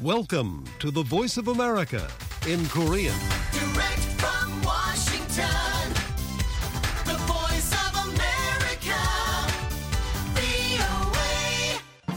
Welcome to the Voice of America in Korean. Direct from Washington, the Voice of America, VOA.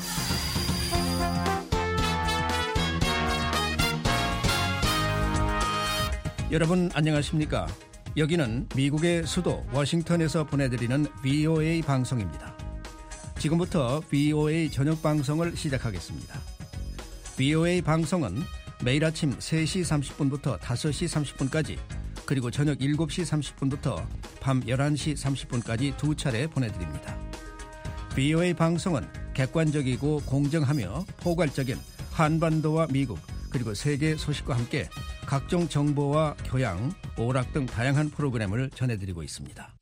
여러분 안녕하십니까? 여기는 미국의 수도 워싱턴에서 보내드리는 VOA 방송입니다. 지금부터 VOA 저녁 방송을 시작하겠습니다. VOA 방송은 매일 아침 3시 30분부터 5시 30분까지 그리고 저녁 7시 30분부터 밤 11시 30분까지 두 차례 보내드립니다. VOA 방송은 객관적이고 공정하며 포괄적인 한반도와 미국 그리고 세계 소식과 함께 각종 정보와 교양, 오락 등 다양한 프로그램을 전해드리고 있습니다.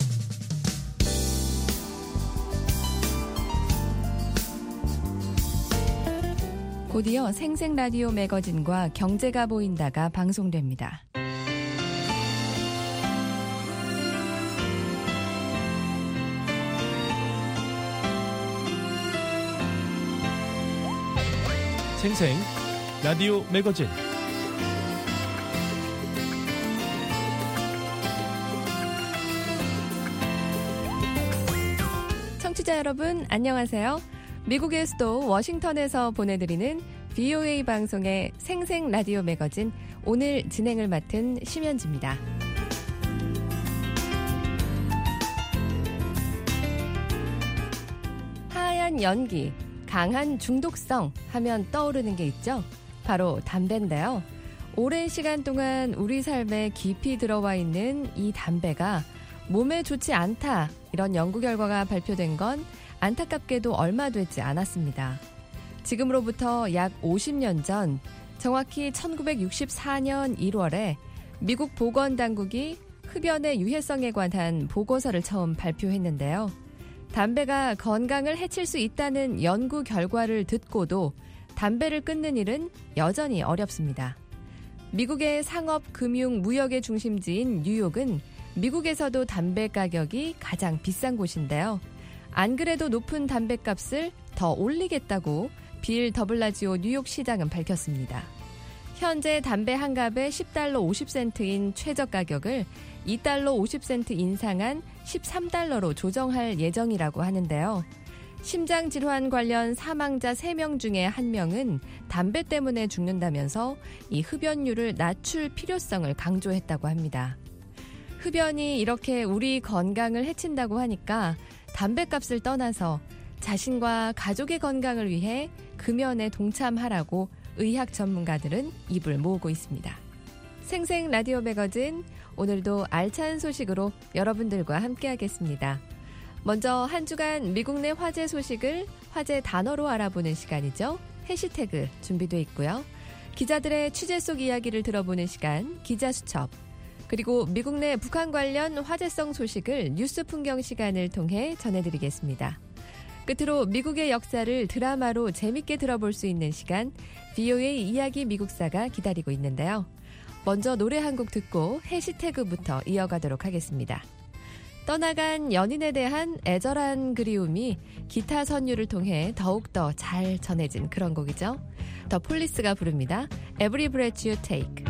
곧이어 생생라디오 매거진과 경제가 보인다가 방송됩니다. 생생 라디오 매거진 청취자 여러분 안녕하세요. 미국의 수도 워싱턴에서 보내드리는 VOA 방송의 생생 라디오 매거진 오늘 진행을 맡은 심현지입니다. 하얀 연기, 강한 중독성 하면 떠오르는 게 있죠. 바로 담배인데요. 오랜 시간 동안 우리 삶에 깊이 들어와 있는 이 담배가 몸에 좋지 않다 이런 연구 결과가 발표된 건 안타깝게도 얼마 되지 않았습니다. 지금으로부터 약 50년 전 정확히 1964년 1월에 미국 보건당국이 흡연의 유해성에 관한 보고서를 처음 발표했는데요. 담배가 건강을 해칠 수 있다는 연구 결과를 듣고도 담배를 끊는 일은 여전히 어렵습니다. 미국의 상업, 금융, 무역의 중심지인 뉴욕은 미국에서도 담배 가격이 가장 비싼 곳인데요. 안 그래도 높은 담배값을 더 올리겠다고 빌 더블라지오 뉴욕시장은 밝혔습니다. 현재 담배 한 갑에 $10 50센트인 최저 가격을 $2 50센트 인상한 $13로 조정할 예정이라고 하는데요. 심장질환 관련 사망자 3명 중에 1명은 담배 때문에 죽는다면서 이 흡연율을 낮출 필요성을 강조했다고 합니다. 흡연이 이렇게 우리 건강을 해친다고 하니까 담배값을 떠나서 자신과 가족의 건강을 위해 금연에 동참하라고 의학 전문가들은 입을 모으고 있습니다. 생생 라디오 매거진 오늘도 알찬 소식으로 여러분들과 함께하겠습니다. 먼저 한 주간 미국 내 화제 소식을 화제 단어로 알아보는 시간이죠. 해시태그 준비되어 있고요. 기자들의 취재 속 이야기를 들어보는 시간 기자수첩 그리고 미국 내 북한 관련 화제성 소식을 뉴스 풍경 시간을 통해 전해드리겠습니다. 끝으로 미국의 역사를 드라마로 재밌게 들어볼 수 있는 시간 VOA 이야기 미국사가 기다리고 있는데요. 먼저 노래 한 곡 듣고 해시태그부터 이어가도록 하겠습니다. 떠나간 연인에 대한 애절한 그리움이 기타 선율을 통해 더욱더 잘 전해진 그런 곡이죠. 더 폴리스가 부릅니다. Every breath you take.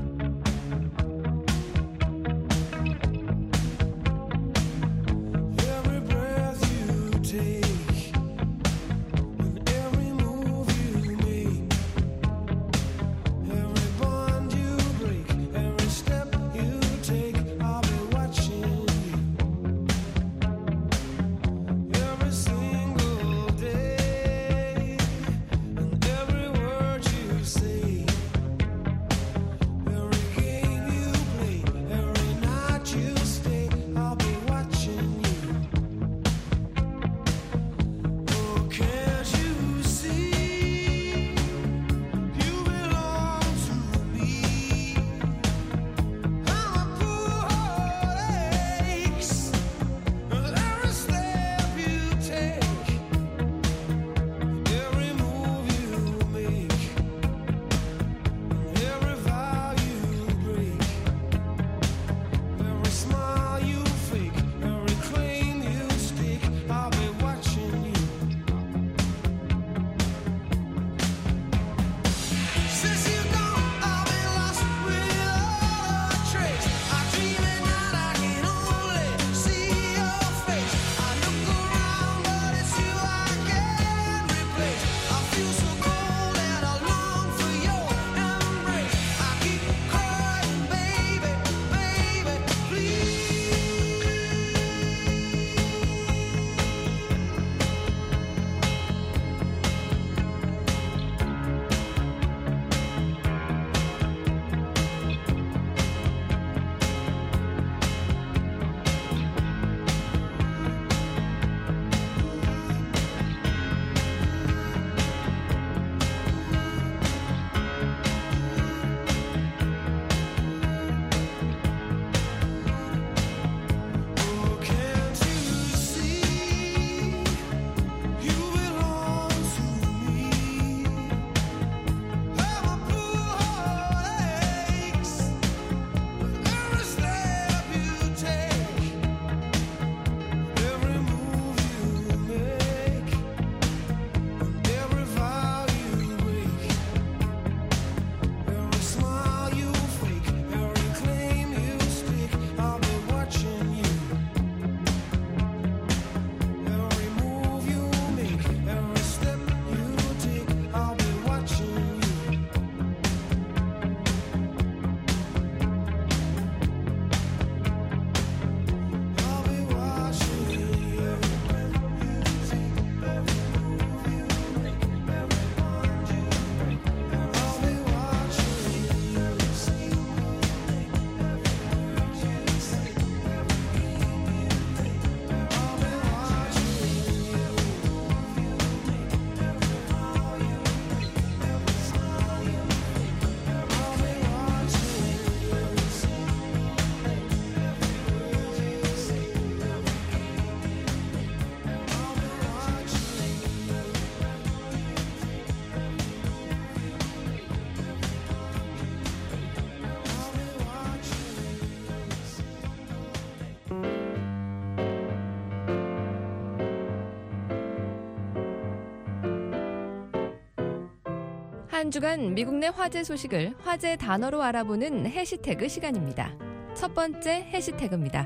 한 주간 미국 내 화제 소식을 화제 단어로 알아보는 해시태그 시간입니다. 첫 번째 해시태그입니다.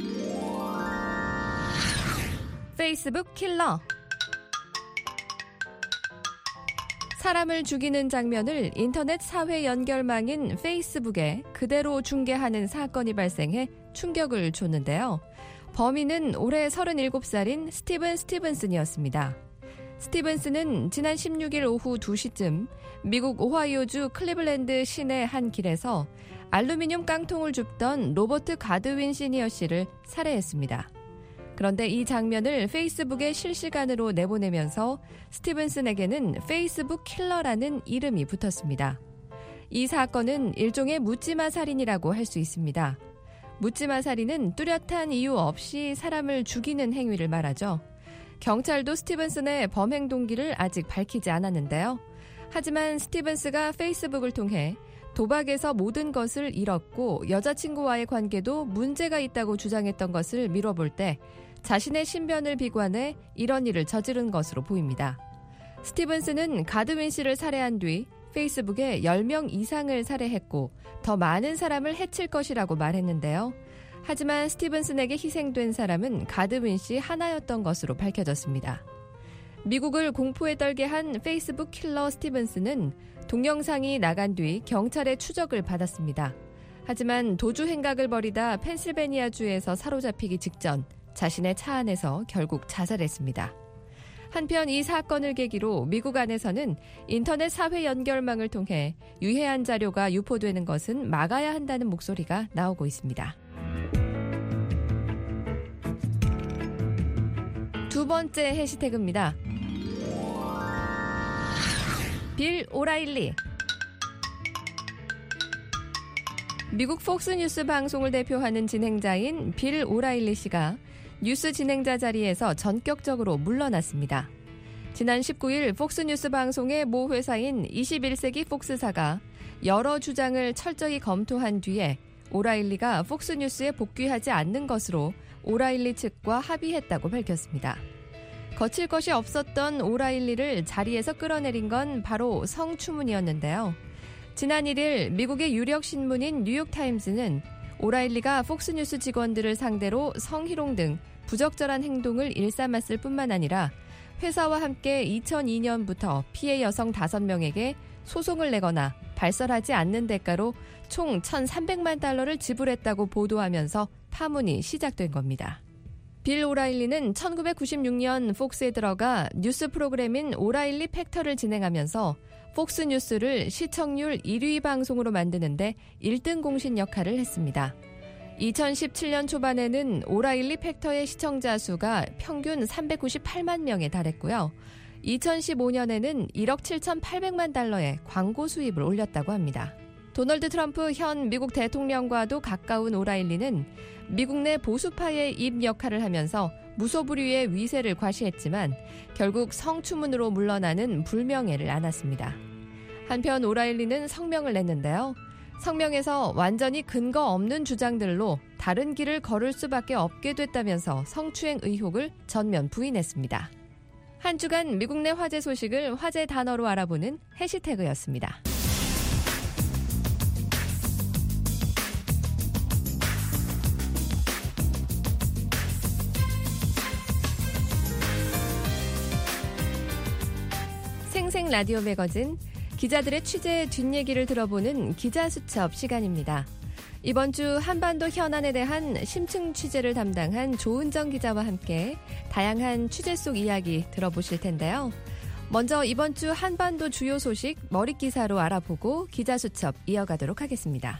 페이스북 킬러. 사람을 죽이는 장면을 인터넷 사회 연결망인 페이스북에 그대로 중계하는 사건이 발생해 충격을 줬는데요. 범인은 올해 37살인 스티븐 스티븐슨이었습니다. 스티븐슨은 지난 16일 오후 2시쯤 미국 오하이오주 클리블랜드 시내 한 길에서 알루미늄 깡통을 줍던 로버트 가드윈 시니어 씨를 살해했습니다. 그런데 이 장면을 페이스북에 실시간으로 내보내면서 스티븐슨에게는 페이스북 킬러라는 이름이 붙었습니다. 이 사건은 일종의 묻지마 살인이라고 할 수 있습니다. 묻지마 살인은 뚜렷한 이유 없이 사람을 죽이는 행위를 말하죠. 경찰도 스티븐슨의 범행 동기를 아직 밝히지 않았는데요. 하지만 스티븐스가 페이스북을 통해 도박에서 모든 것을 잃었고 여자친구와의 관계도 문제가 있다고 주장했던 것을 미뤄볼 때 자신의 신변을 비관해 이런 일을 저지른 것으로 보입니다. 스티븐스는 가드윈 씨를 살해한 뒤 페이스북에 10명 이상을 살해했고 더 많은 사람을 해칠 것이라고 말했는데요. 하지만 스티븐슨에게 희생된 사람은 가드윈 씨 하나였던 것으로 밝혀졌습니다. 미국을 공포에 떨게 한 페이스북 킬러 스티븐슨은 동영상이 나간 뒤 경찰의 추적을 받았습니다. 하지만 도주 행각을 벌이다 펜실베니아주에서 사로잡히기 직전 자신의 차 안에서 결국 자살했습니다. 한편 이 사건을 계기로 미국 안에서는 인터넷 사회 연결망을 통해 유해한 자료가 유포되는 것은 막아야 한다는 목소리가 나오고 있습니다. 두 번째 해시태그입니다. 빌 오라일리. 미국 폭스뉴스 방송을 대표하는 진행자인 빌 오라일리 씨가 뉴스 진행자 자리에서 전격적으로 물러났습니다. 지난 19일 폭스뉴스 방송의 모 회사인 21세기 폭스사가 여러 주장을 철저히 검토한 뒤에 오라일리가 폭스뉴스에 복귀하지 않는 것으로 오라일리 측과 합의했다고 밝혔습니다. 거칠 것이 없었던 오라일리를 자리에서 끌어내린 건 바로 성추문이었는데요. 지난 1일 미국의 유력 신문인 뉴욕타임즈는 오라일리가 폭스뉴스 직원들을 상대로 성희롱 등 부적절한 행동을 일삼았을 뿐만 아니라 회사와 함께 2002년부터 피해 여성 5명에게 소송을 내거나 발설하지 않는 대가로 총 1,300만 달러를 지불했다고 보도하면서 파문이 시작된 겁니다. 빌 오라일리는 1996년 폭스에 들어가 뉴스 프로그램인 오라일리 팩터를 진행하면서 폭스뉴스를 시청률 1위 방송으로 만드는데 1등 공신 역할을 했습니다. 2017년 초반에는 오라일리 팩터의 시청자 수가 평균 398만 명에 달했고요. 2015년에는 1억 7,800만 달러의 광고 수입을 올렸다고 합니다. 도널드 트럼프 현 미국 대통령과도 가까운 오라일리는 미국 내 보수파의 입 역할을 하면서 무소불위의 위세를 과시했지만 결국 성추문으로 물러나는 불명예를 안았습니다. 한편 오라일리는 성명을 냈는데요. 성명에서 완전히 근거 없는 주장들로 다른 길을 걸을 수밖에 없게 됐다면서 성추행 의혹을 전면 부인했습니다. 한 주간 미국 내 화제 소식을 화제 단어로 알아보는 해시태그였습니다. 생생 라디오 매거진 기자들의 취재 뒷얘기를 들어보는 기자수첩 시간입니다. 이번 주 한반도 현안에 대한 심층 취재를 담당한 조은정 기자와 함께 다양한 취재 속 이야기 들어보실 텐데요. 먼저 이번 주 한반도 주요 소식 머릿기사로 알아보고 기자수첩 이어가도록 하겠습니다.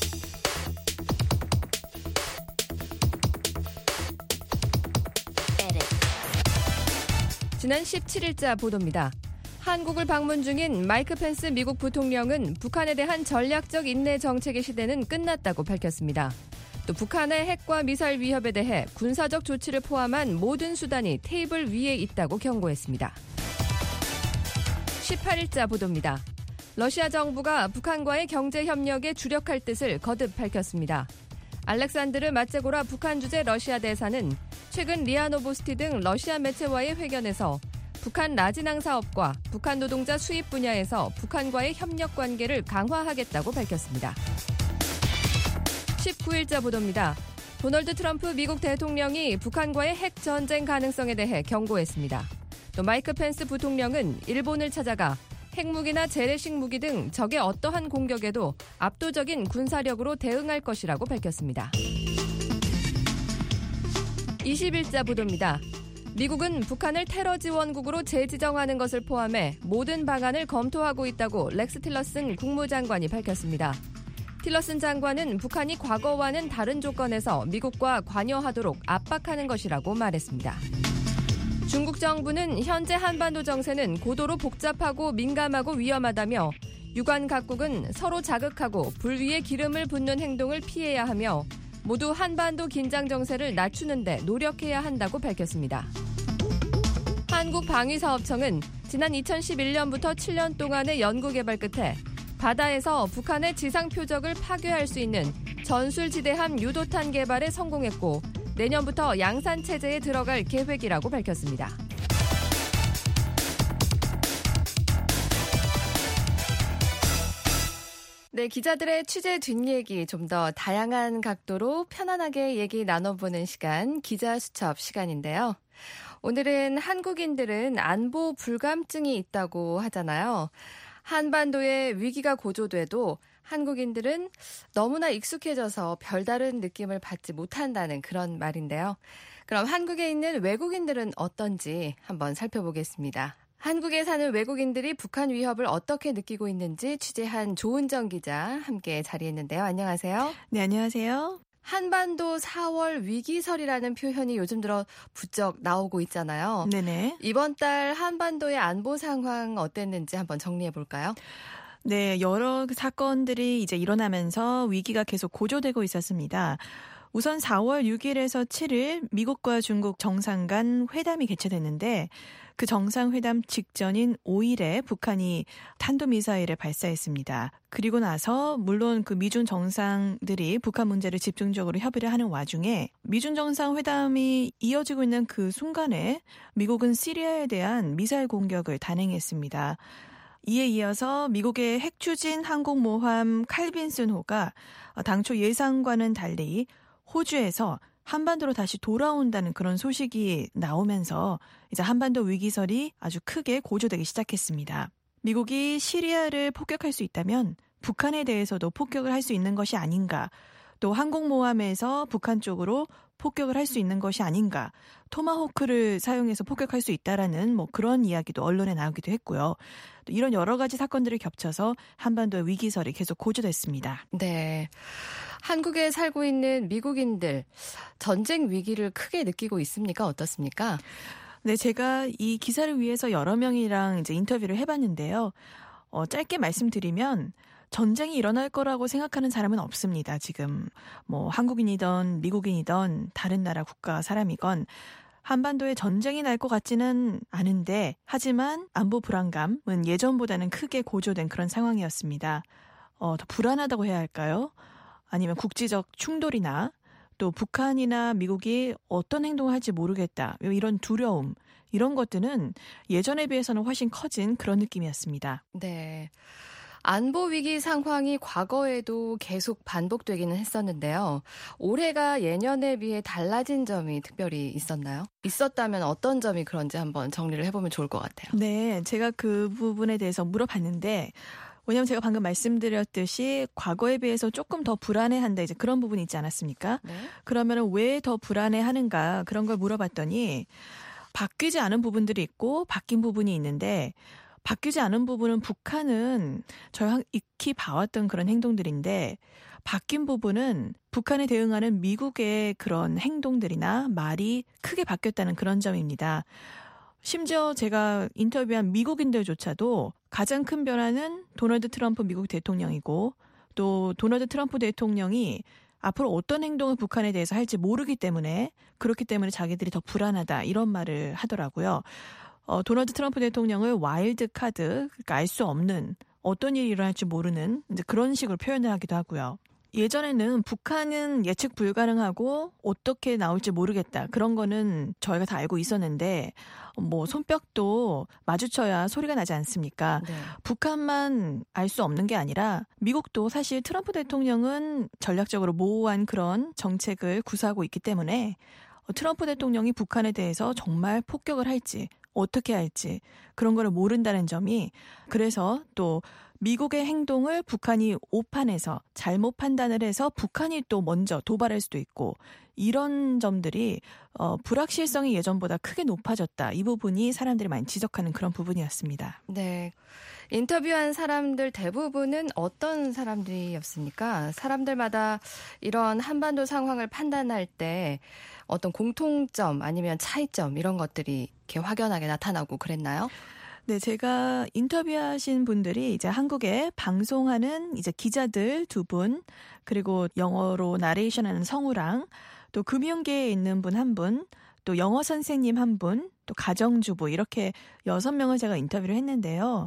지난 17일자 보도입니다. 한국을 방문 중인 마이크 펜스 미국 부통령은 북한에 대한 전략적 인내 정책의 시대는 끝났다고 밝혔습니다. 또 북한의 핵과 미사일 위협에 대해 군사적 조치를 포함한 모든 수단이 테이블 위에 있다고 경고했습니다. 18일자 보도입니다. 러시아 정부가 북한과의 경제 협력에 주력할 뜻을 거듭 밝혔습니다. 알렉산드르 마체고라 북한 주재 러시아 대사는 최근 리아 노보스티 등 러시아 매체와의 회견에서 북한 라진항 사업과 북한 노동자 수입 분야에서 북한과의 협력 관계를 강화하겠다고 밝혔습니다. 19일자 보도입니다. 도널드 트럼프 미국 대통령이 북한과의 핵 전쟁 가능성에 대해 경고했습니다. 또 마이크 펜스 부통령은 일본을 찾아가 핵무기나 재래식 무기 등 적의 어떠한 공격에도 압도적인 군사력으로 대응할 것이라고 밝혔습니다. 20일자 보도입니다. 미국은 북한을 테러 지원국으로 재지정하는 것을 포함해 모든 방안을 검토하고 있다고 렉스 틸러슨 국무장관이 밝혔습니다. 틸러슨 장관은 북한이 과거와는 다른 조건에서 미국과 관여하도록 압박하는 것이라고 말했습니다. 중국 정부는 현재 한반도 정세는 고도로 복잡하고 민감하고 위험하다며 유관 각국은 서로 자극하고 불 위에 기름을 붓는 행동을 피해야 하며 모두 한반도 긴장 정세를 낮추는 데 노력해야 한다고 밝혔습니다. 한국방위사업청은 지난 2011년부터 7년 동안의 연구개발 끝에 바다에서 북한의 지상 표적을 파괴할 수 있는 전술지대함 유도탄 개발에 성공했고 내년부터 양산 체제에 들어갈 계획이라고 밝혔습니다. 네, 기자들의 취재 뒷얘기 좀 더 다양한 각도로 편안하게 얘기 나눠보는 시간, 기자수첩 시간인데요. 오늘은 한국인들은 안보 불감증이 있다고 하잖아요. 한반도에 위기가 고조돼도 한국인들은 너무나 익숙해져서 별다른 느낌을 받지 못한다는 그런 말인데요. 그럼 한국에 있는 외국인들은 어떤지 한번 살펴보겠습니다. 한국에 사는 외국인들이 북한 위협을 어떻게 느끼고 있는지 취재한 조은정 기자 함께 자리했는데요. 안녕하세요. 네, 안녕하세요. 한반도 4월 위기설이라는 표현이 요즘 들어 부쩍 나오고 있잖아요. 네네. 이번 달 한반도의 안보 상황 어땠는지 한번 정리해 볼까요? 네, 여러 사건들이 이제 일어나면서 위기가 계속 고조되고 있었습니다. 우선 4월 6일에서 7일 미국과 중국 정상 간 회담이 개최됐는데 그 정상회담 직전인 5일에 북한이 탄도미사일을 발사했습니다. 그리고 나서 물론 그 미중 정상들이 북한 문제를 집중적으로 협의를 하는 와중에 미중 정상회담이 이어지고 있는 그 순간에 미국은 시리아에 대한 미사일 공격을 단행했습니다. 이에 이어서 미국의 핵추진 항공모함 칼빈슨호가 당초 예상과는 달리 호주에서 한반도로 다시 돌아온다는 그런 소식이 나오면서 이제 한반도 위기설이 아주 크게 고조되기 시작했습니다. 미국이 시리아를 폭격할 수 있다면 북한에 대해서도 폭격을 할 수 있는 것이 아닌가, 또 항공모함에서 북한 쪽으로 폭격을 할 수 있는 것이 아닌가, 토마호크를 사용해서 폭격할 수 있다라는 그런 이야기도 언론에 나오기도 했고요. 또 이런 여러 가지 사건들이 겹쳐서 한반도의 위기설이 계속 고조됐습니다. 네. 한국에 살고 있는 미국인들 전쟁 위기를 크게 느끼고 있습니까? 어떻습니까? 네, 제가 이 기사를 위해서 여러 명이랑 이제 인터뷰를 해봤는데요. 짧게 말씀드리면 전쟁이 일어날 거라고 생각하는 사람은 없습니다. 지금 한국인이든 미국인이든 다른 나라 국가 사람이건 한반도에 전쟁이 날 것 같지는 않은데 하지만 안보 불안감은 예전보다는 크게 고조된 그런 상황이었습니다. 더 불안하다고 해야 할까요? 아니면 국지적 충돌이나 또 북한이나 미국이 어떤 행동을 할지 모르겠다. 이런 두려움, 이런 것들은 예전에 비해서는 훨씬 커진 그런 느낌이었습니다. 네. 안보 위기 상황이 과거에도 계속 반복되기는 했었는데요. 올해가 예년에 비해 달라진 점이 특별히 있었나요? 있었다면 어떤 점이 그런지 한번 정리를 해보면 좋을 것 같아요. 네, 제가 그 부분에 대해서 물어봤는데 왜냐하면 제가 방금 말씀드렸듯이 과거에 비해서 조금 더 불안해한다 이제 그런 부분이 있지 않았습니까? 네. 그러면 왜 더 불안해하는가 그런 걸 물어봤더니 바뀌지 않은 부분들이 있고 바뀐 부분이 있는데 바뀌지 않은 부분은 북한은 저희가 익히 봐왔던 그런 행동들인데 바뀐 부분은 북한에 대응하는 미국의 그런 행동들이나 말이 크게 바뀌었다는 그런 점입니다. 심지어 제가 인터뷰한 미국인들조차도 가장 큰 변화는 도널드 트럼프 미국 대통령이고 또 도널드 트럼프 대통령이 앞으로 어떤 행동을 북한에 대해서 할지 모르기 때문에 그렇기 때문에 자기들이 더 불안하다 이런 말을 하더라고요. 도널드 트럼프 대통령을 와일드 카드, 그러니까 알 수 없는 어떤 일이 일어날지 모르는 이제 그런 식으로 표현을 하기도 하고요. 예전에는 북한은 예측 불가능하고 어떻게 나올지 모르겠다. 그런 거는 저희가 다 알고 있었는데 뭐 손뼉도 마주쳐야 소리가 나지 않습니까? 네. 북한만 알 수 없는 게 아니라 미국도 사실 트럼프 대통령은 전략적으로 모호한 그런 정책을 구사하고 있기 때문에 트럼프 대통령이 북한에 대해서 정말 폭격을 할지 어떻게 할지 그런 거를 모른다는 점이 그래서 또 미국의 행동을 북한이 오판해서 잘못 판단을 해서 북한이 또 먼저 도발할 수도 있고 이런 점들이 불확실성이 예전보다 크게 높아졌다. 이 부분이 사람들이 많이 지적하는 그런 부분이었습니다. 네. 인터뷰한 사람들 대부분은 어떤 사람들이었습니까? 사람들마다 이런 한반도 상황을 판단할 때 어떤 공통점 아니면 차이점 이런 것들이 이렇게 확연하게 나타나고 그랬나요? 네, 제가 인터뷰하신 분들이 이제 한국에 방송하는 이제 기자들 2분, 그리고 영어로 나레이션하는 성우랑 또 금융계에 있는 분 1분, 또 영어 선생님 1분, 또 가정주부 이렇게 6명을 제가 인터뷰를 했는데요.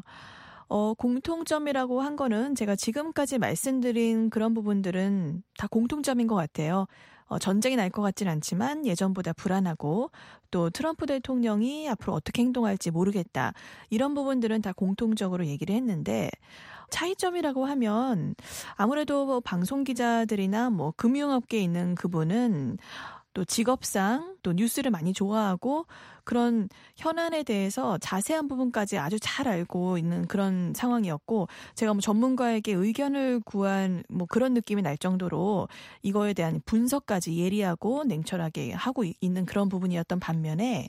공통점이라고 한 거는 제가 지금까지 말씀드린 그런 부분들은 다 공통점인 것 같아요. 전쟁이 날 것 같진 않지만 예전보다 불안하고 또 트럼프 대통령이 앞으로 어떻게 행동할지 모르겠다. 이런 부분들은 다 공통적으로 얘기를 했는데 차이점이라고 하면 아무래도 방송 기자들이나 뭐 금융업계에 있는 그분은 또 직업상 또 뉴스를 많이 좋아하고 그런 현안에 대해서 자세한 부분까지 아주 잘 알고 있는 그런 상황이었고 제가 뭐 전문가에게 의견을 구한 뭐 그런 느낌이 날 정도로 이거에 대한 분석까지 예리하고 냉철하게 하고 있는 그런 부분이었던 반면에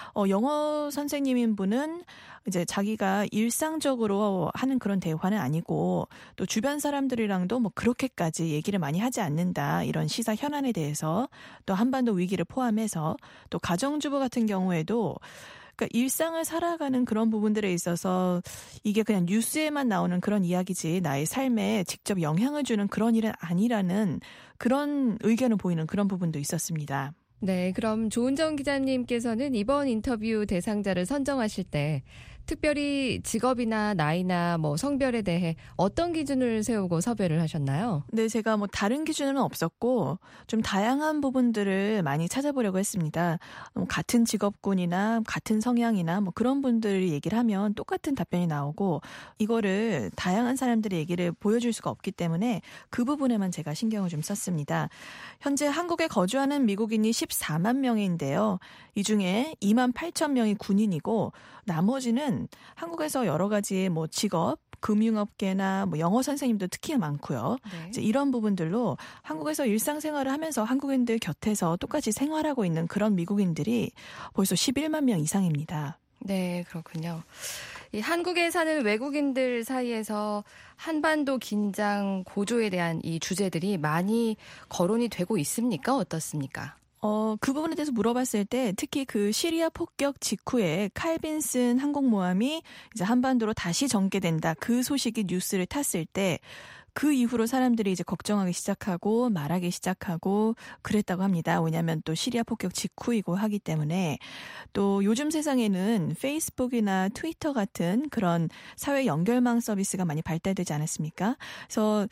영어 선생님인 분은 이제 자기가 일상적으로 하는 그런 대화는 아니고 또 주변 사람들이랑도 뭐 그렇게까지 얘기를 많이 하지 않는다. 이런 시사 현안에 대해서 또 한반도 위기를 포함해서 또 가정주부 같은 경우에도 그러니까 일상을 살아가는 그런 부분들에 있어서 이게 그냥 뉴스에만 나오는 그런 이야기지 나의 삶에 직접 영향을 주는 그런 일은 아니라는 그런 의견을 보이는 그런 부분도 있었습니다. 네, 그럼 조은정 기자님께서는 이번 인터뷰 대상자를 선정하실 때 특별히 직업이나 나이나 뭐 성별에 대해 어떤 기준을 세우고 섭외를 하셨나요? 네, 제가 뭐 다른 기준은 없었고 좀 다양한 부분들을 많이 찾아보려고 했습니다. 같은 직업군이나 같은 성향이나 뭐 그런 분들이 얘기를 하면 똑같은 답변이 나오고 이거를 다양한 사람들의 얘기를 보여줄 수가 없기 때문에 그 부분에만 제가 신경을 좀 썼습니다. 현재 한국에 거주하는 미국인이 14만 명인데요. 이 중에 2만 8천 명이 군인이고 나머지는 한국에서 여러 가지 뭐 직업, 금융업계나 뭐 영어 선생님도 특히 많고요. 네. 이제 이런 부분들로 한국에서 일상생활을 하면서 한국인들 곁에서 똑같이 생활하고 있는 그런 미국인들이 벌써 11만 명 이상입니다. 네, 그렇군요. 이 한국에 사는 외국인들 사이에서 한반도 긴장 고조에 대한 이 주제들이 많이 거론이 되고 있습니까? 어떻습니까? 그 부분에 대해서 물어봤을 때 특히 그 시리아 폭격 직후에 칼 빈슨 항공모함이 이제 한반도로 다시 전개된다. 그 소식이 뉴스를 탔을 때 그 이후로 사람들이 이제 걱정하기 시작하고 말하기 시작하고 그랬다고 합니다. 왜냐하면 또 시리아 폭격 직후이고 하기 때문에 또 요즘 세상에는 페이스북이나 트위터 같은 그런 사회 연결망 서비스가 많이 발달되지 않았습니까? 그래서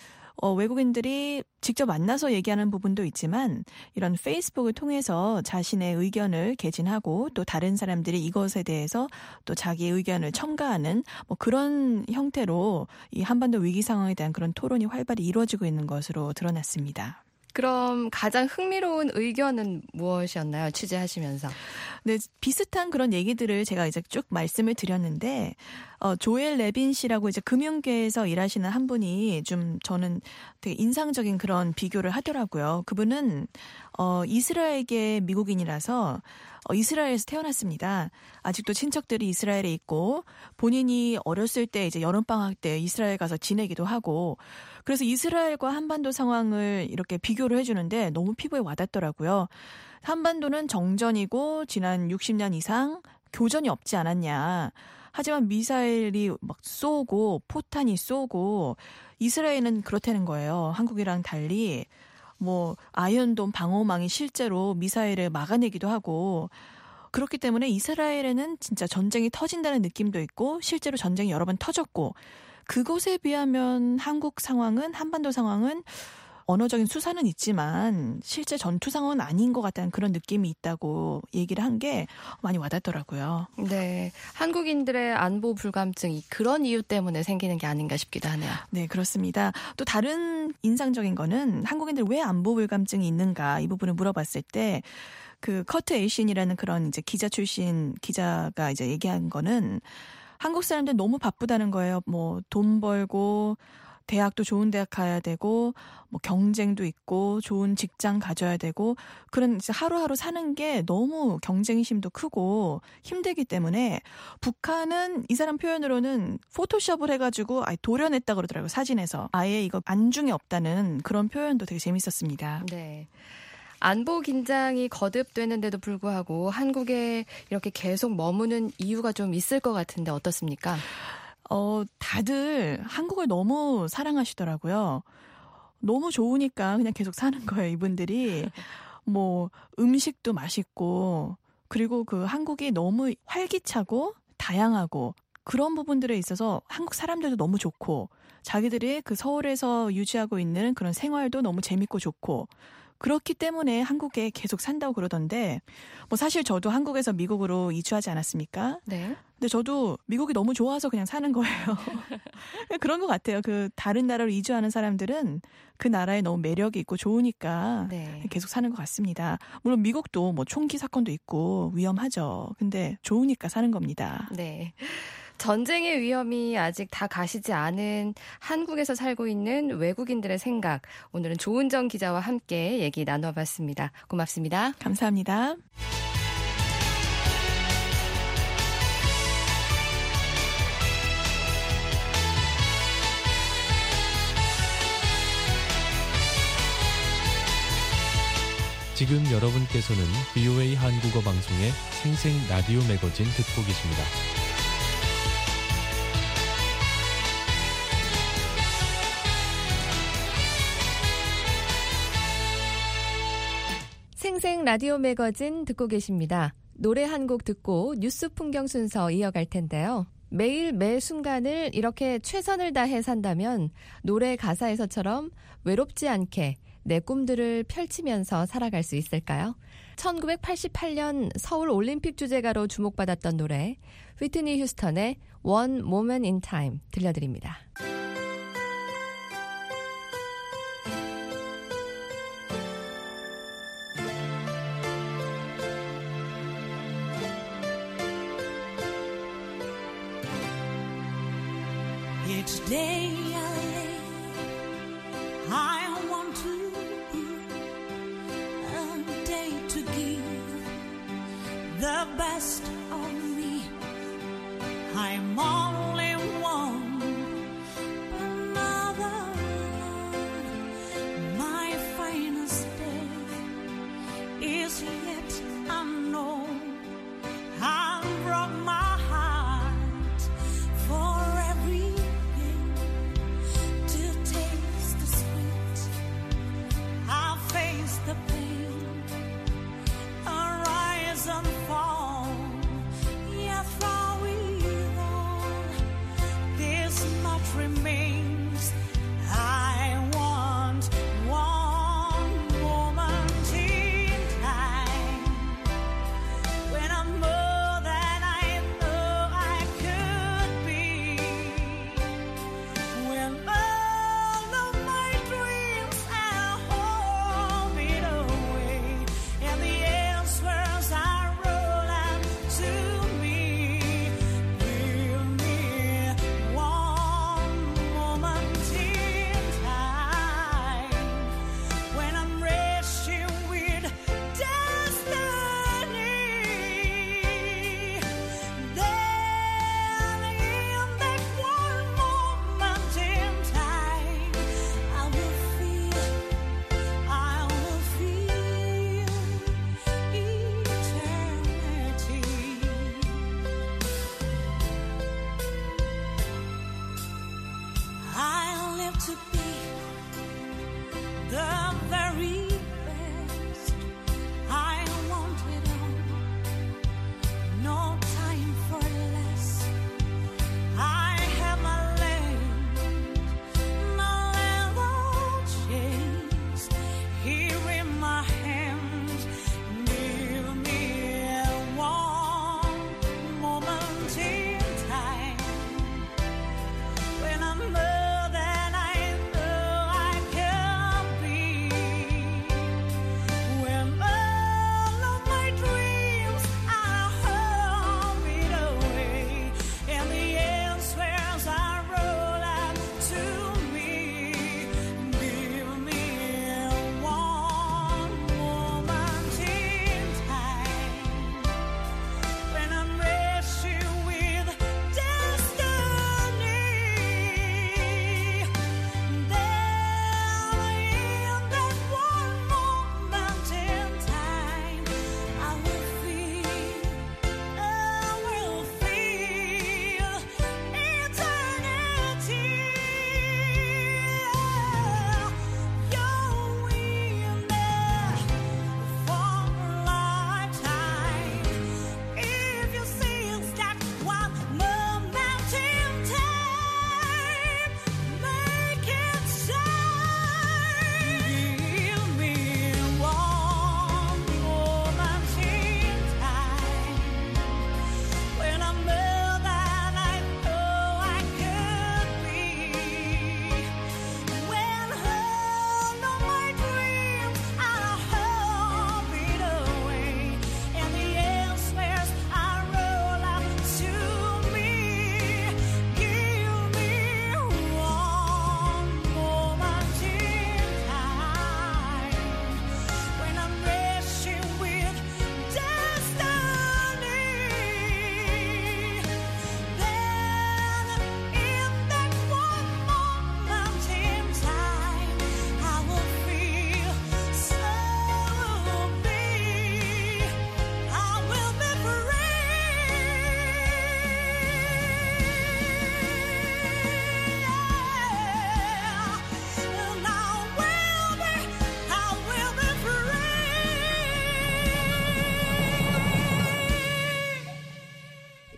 외국인들이 직접 만나서 얘기하는 부분도 있지만 이런 페이스북을 통해서 자신의 의견을 개진하고 또 다른 사람들이 이것에 대해서 또 자기의 의견을 첨가하는 뭐 그런 형태로 이 한반도 위기 상황에 대한 그런 토론이 활발히 이루어지고 있는 것으로 드러났습니다. 그럼 가장 흥미로운 의견은 무엇이었나요? 취재하시면서. 네, 비슷한 그런 얘기들을 제가 이제 쭉 말씀을 드렸는데, 조엘 레빈 씨라고 이제 금융계에서 일하시는 한 분이 좀 저는 되게 인상적인 그런 비교를 하더라고요. 그분은, 이스라엘계 미국인이라서, 이스라엘에서 태어났습니다. 아직도 친척들이 이스라엘에 있고, 본인이 어렸을 때 이제 여름방학 때 이스라엘 가서 지내기도 하고, 그래서 이스라엘과 한반도 상황을 이렇게 비교를 해주는데 너무 피부에 와닿더라고요. 한반도는 정전이고 지난 60년 이상 교전이 없지 않았냐. 하지만 미사일이 막 쏘고 포탄이 쏘고 이스라엘은 그렇다는 거예요. 한국이랑 달리 뭐 아이언돔 방어망이 실제로 미사일을 막아내기도 하고 그렇기 때문에 이스라엘에는 진짜 전쟁이 터진다는 느낌도 있고 실제로 전쟁이 여러 번 터졌고 그것에 비하면 한국 상황은 한반도 상황은 언어적인 수사는 있지만 실제 전투 상황은 아닌 것 같다는 그런 느낌이 있다고 얘기를 한 게 많이 와닿더라고요. 네, 한국인들의 안보 불감증 그런 이유 때문에 생기는 게 아닌가 싶기도 하네요. 네, 그렇습니다. 또 다른 인상적인 거는 한국인들 왜 안보 불감증이 있는가 이 부분을 물어봤을 때 그 커트 에이신이라는 그런 이제 기자 출신 기자가 이제 얘기한 거는 한국 사람들 너무 바쁘다는 거예요. 뭐 돈 벌고 대학도 좋은 대학 가야 되고 뭐 경쟁도 있고 좋은 직장 가져야 되고 그런 이제 하루하루 사는 게 너무 경쟁심도 크고 힘들기 때문에 북한은 이 사람 표현으로는 포토샵을 해가지고 아예 도려냈다 그러더라고요. 사진에서. 아예 이거 안중에 없다는 그런 표현도 되게 재밌었습니다. 네. 안보 긴장이 거듭되는데도 불구하고 한국에 이렇게 계속 머무는 이유가 좀 있을 것 같은데 어떻습니까? 다들 한국을 너무 사랑하시더라고요. 너무 좋으니까 그냥 계속 사는 거예요, 이분들이. 뭐, 음식도 맛있고, 그리고 그 한국이 너무 활기차고, 다양하고, 그런 부분들에 있어서 한국 사람들도 너무 좋고, 자기들이 그 서울에서 유지하고 있는 그런 생활도 너무 재밌고 좋고, 그렇기 때문에 한국에 계속 산다고 그러던데 뭐 사실 저도 한국에서 미국으로 이주하지 않았습니까? 네. 근데 저도 미국이 너무 좋아서 그냥 사는 거예요. 그런 것 같아요. 그 다른 나라로 이주하는 사람들은 그 나라에 너무 매력이 있고 좋으니까 네. 계속 사는 것 같습니다. 물론 미국도 뭐 총기 사건도 있고 위험하죠. 근데 좋으니까 사는 겁니다. 네. 전쟁의 위험이 아직 다 가시지 않은 한국에서 살고 있는 외국인들의 생각. 오늘은 조은정 기자와 함께 얘기 나눠봤습니다. 고맙습니다. 감사합니다. 지금 여러분께서는 VOA 한국어 방송의 생생 라디오 매거진 듣고 계십니다. 생생 라디오 매거진 듣고 계십니다. 노래 한 곡 듣고 뉴스 풍경 순서 이어갈 텐데요. 매일 매 순간을 이렇게 최선을 다해 산다면 노래 가사에서처럼 외롭지 않게 내 꿈들을 펼치면서 살아갈 수 있을까요? 1988년 서울 올림픽 주제가로 주목받았던 노래 휘트니 휴스턴의 One Moment in Time 들려드립니다. Each day I live, I want to a day to give the best of me. I'm only one, another. My finest day is yet unknown. I broke my heart for every day.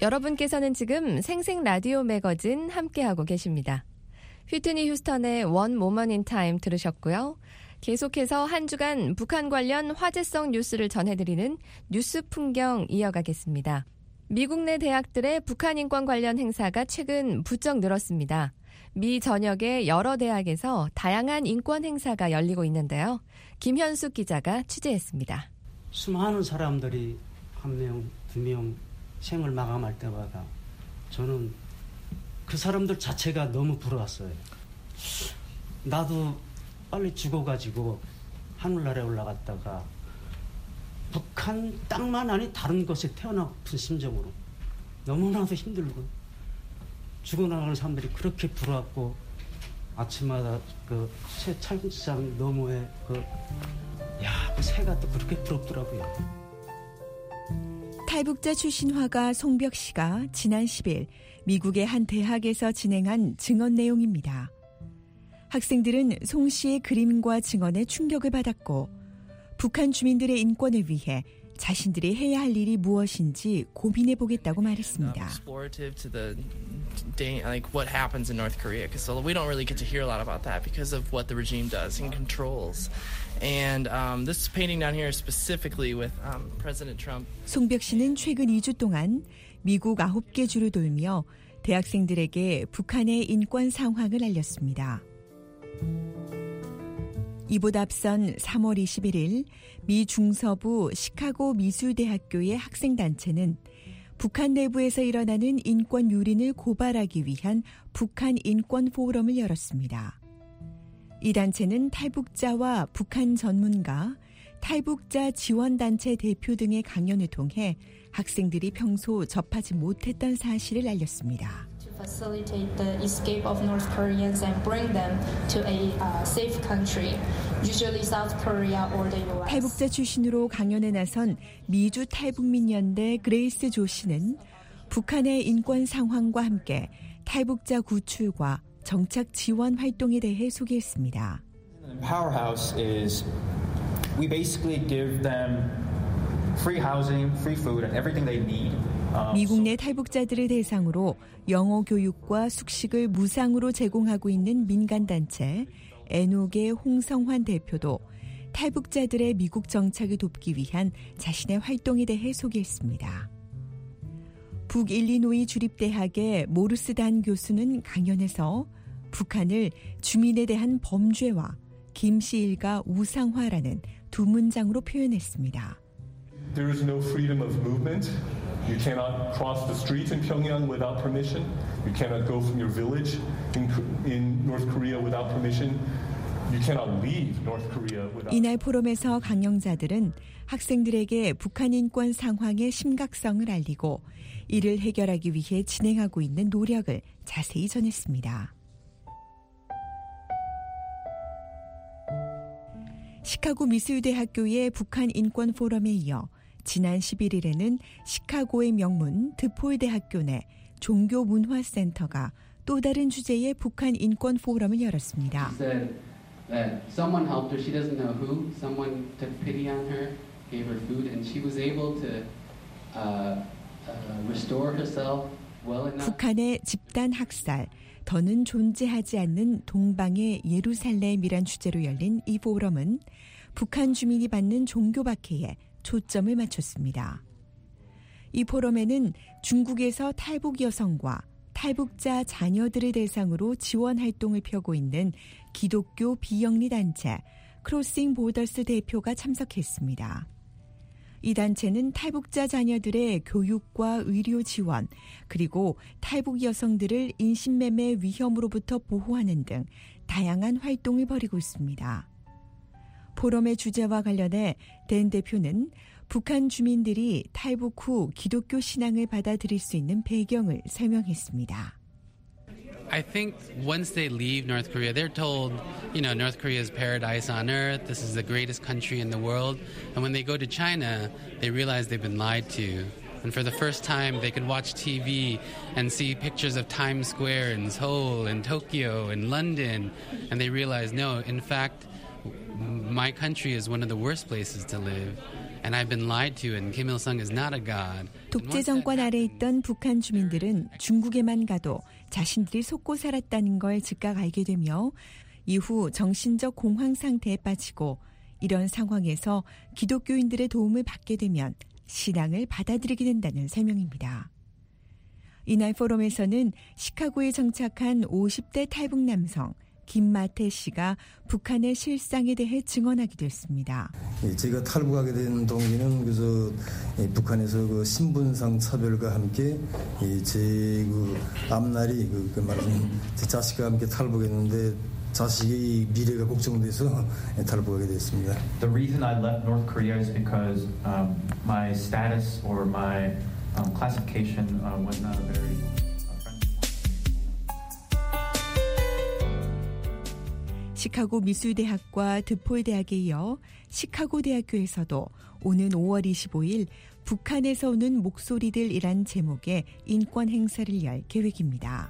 여러분께서는 지금 생생 라디오 매거진 함께하고 계십니다. 휘트니 휴스턴의 One Moment in Time 들으셨고요. 계속해서 한 주간 북한 관련 화제성 뉴스를 전해드리는 뉴스 풍경 이어가겠습니다. 미국 내 대학들의 북한 인권 관련 행사가 최근 부쩍 늘었습니다. 미 전역의 여러 대학에서 다양한 인권 행사가 열리고 있는데요. 김현숙 기자가 취재했습니다. 수많은 사람들이 한 명, 두 명 생을 마감할 때마다 저는 그 사람들 자체가 너무 부러웠어요. 나도 빨리 죽어가지고 하늘나라에 올라갔다가 북한 땅만 아닌 다른 곳에 태어나고픈 심정으로 너무나도 힘들고 죽어나가는 사람들이 그렇게 부러웠고 아침마다 그 새 촬영장 너머에 그 새가 또 그렇게 부럽더라고요. 탈북자 출신 화가 송벽 씨가 지난 10일 미국의 한 대학에서 진행한 증언 내용입니다. 학생들은 송 씨의 그림과 증언에 충격을 받았고 북한 주민들의 인권을 위해 자신들이 해야 할 일이 무엇인지 고민해 보겠다고 말했습니다. Like what happens in North Korea, because we don't really get to hear a lot about that because of what the regime does and controls. And this painting down here specifically with President Trump. 송벽 씨는 최근 2주 동안 미국 9개 주를 돌며 대학생들에게 북한의 인권 상황을 알렸습니다. 이보다 앞선 3월 21일 미 중서부 시카고 미술대학교의 학생단체는 북한 내부에서 일어나는 인권 유린을 고발하기 위한 북한 인권 포럼을 열었습니다. 이 단체는 탈북자와 북한 전문가, 탈북자 지원단체 대표 등의 강연을 통해 학생들이 평소 접하지 못했던 사실을 알렸습니다. Facilitate the escape of North Koreans and bring them to a safe country, usually South Korea or the U.S. 탈북자 출신으로 강연에 나선 미주 탈북민연대 그레이스 조 씨는 북한의 인권 상황과 함께 탈북자 구출과 정착 지원 활동에 대해 소개했습니다. Powerhouse is we basically give them free housing, free food, and everything they need. 미국 내 탈북자들을 대상으로 영어 교육과 숙식을 무상으로 제공하고 있는 민간단체 에녹의 홍성환 대표도 탈북자들의 미국 정착을 돕기 위한 자신의 활동에 대해 소개했습니다. 북일리노이 주립대학의 모르스단 교수는 강연에서 북한을 주민에 대한 범죄와 김씨 일가 우상화라는 두 문장으로 표현했습니다. There is no freedom of movement. You cannot cross the streets in Pyongyang without permission. You cannot go from your village in North Korea without permission. You cannot leave North Korea without. 이날 포럼에서 강연자들은 학생들에게 북한 인권 상황의 심각성을 알리고 이를 해결하기 위해 진행하고 있는 노력을 자세히 전했습니다. 시카고 미술대학교의 북한 인권 포럼에 이어 지난 11일에는 시카고의 명문 드폴 대학교 내 종교문화센터가 또 다른 주제의 북한 인권 포럼을 열었습니다. Someone helped her. She doesn't know who. Someone took pity on her, gave her food, and she was able to restore herself well enough. 북한의 집단 학살, 더는 존재하지 않는 동방의 예루살렘이란 주제로 열린 이 포럼은 북한 주민이 받는 종교 박해에 초점을 맞췄습니다. 이 포럼에는 중국에서 탈북 여성과 탈북자 자녀들을 대상으로 지원 활동을 펴고 있는 기독교 비영리 단체 크로싱 보더스 대표가 참석했습니다. 이 단체는 탈북자 자녀들의 교육과 의료 지원, 그리고 탈북 여성들을 인신매매 위험으로부터 보호하는 등 다양한 활동을 벌이고 있습니다. 포럼의 주제와 관련해 댄 대표는 북한 주민들이 탈북 후 기독교 신앙을 받아들일 수 있는 배경을 설명했습니다. I think once they leave North Korea, they're told, North Korea is paradise on earth. This is the greatest country in the world. And when they go to China, they realize they've been lied to. And for the first time, they could watch TV and see pictures of Times Square in Seoul and Tokyo and London. And they realize, no, in fact, my country is one of the worst places to live. and I've been lied to, and Kim Il-sung is not a god. 독재 정권 아래 있던 북한 주민들은 중국에만 가도 자신들이 속고 살았다는 걸 즉각 알게 되며 이후 정신적 공황 상태에 빠지고 이런 상황에서 기독교인들의 도움을 받게 되면 신앙을 받아들이게 된다는 설명입니다. 이날 포럼에서는 시카고에 정착한 50대 탈북 남성 김마태 씨가 북한의 실상에 대해 증언하기도 했습니다. 제가 탈북하게 된 동기는 그래서 북한에서 그 신분상 차별과 함께 제 앞날이 그 말하자면 제 자식과 함께 탈북했는데 자식의 미래가 걱정돼서 탈북하게 됐습니다. The reason I left North Korea is because my status or my classification was not a very 시카고 미술대학과 드폴 대학에 이어 시카고 대학교에서도 오는 5월 25일 북한에서 오는 목소리들이란 제목의 인권 행사를 열 계획입니다.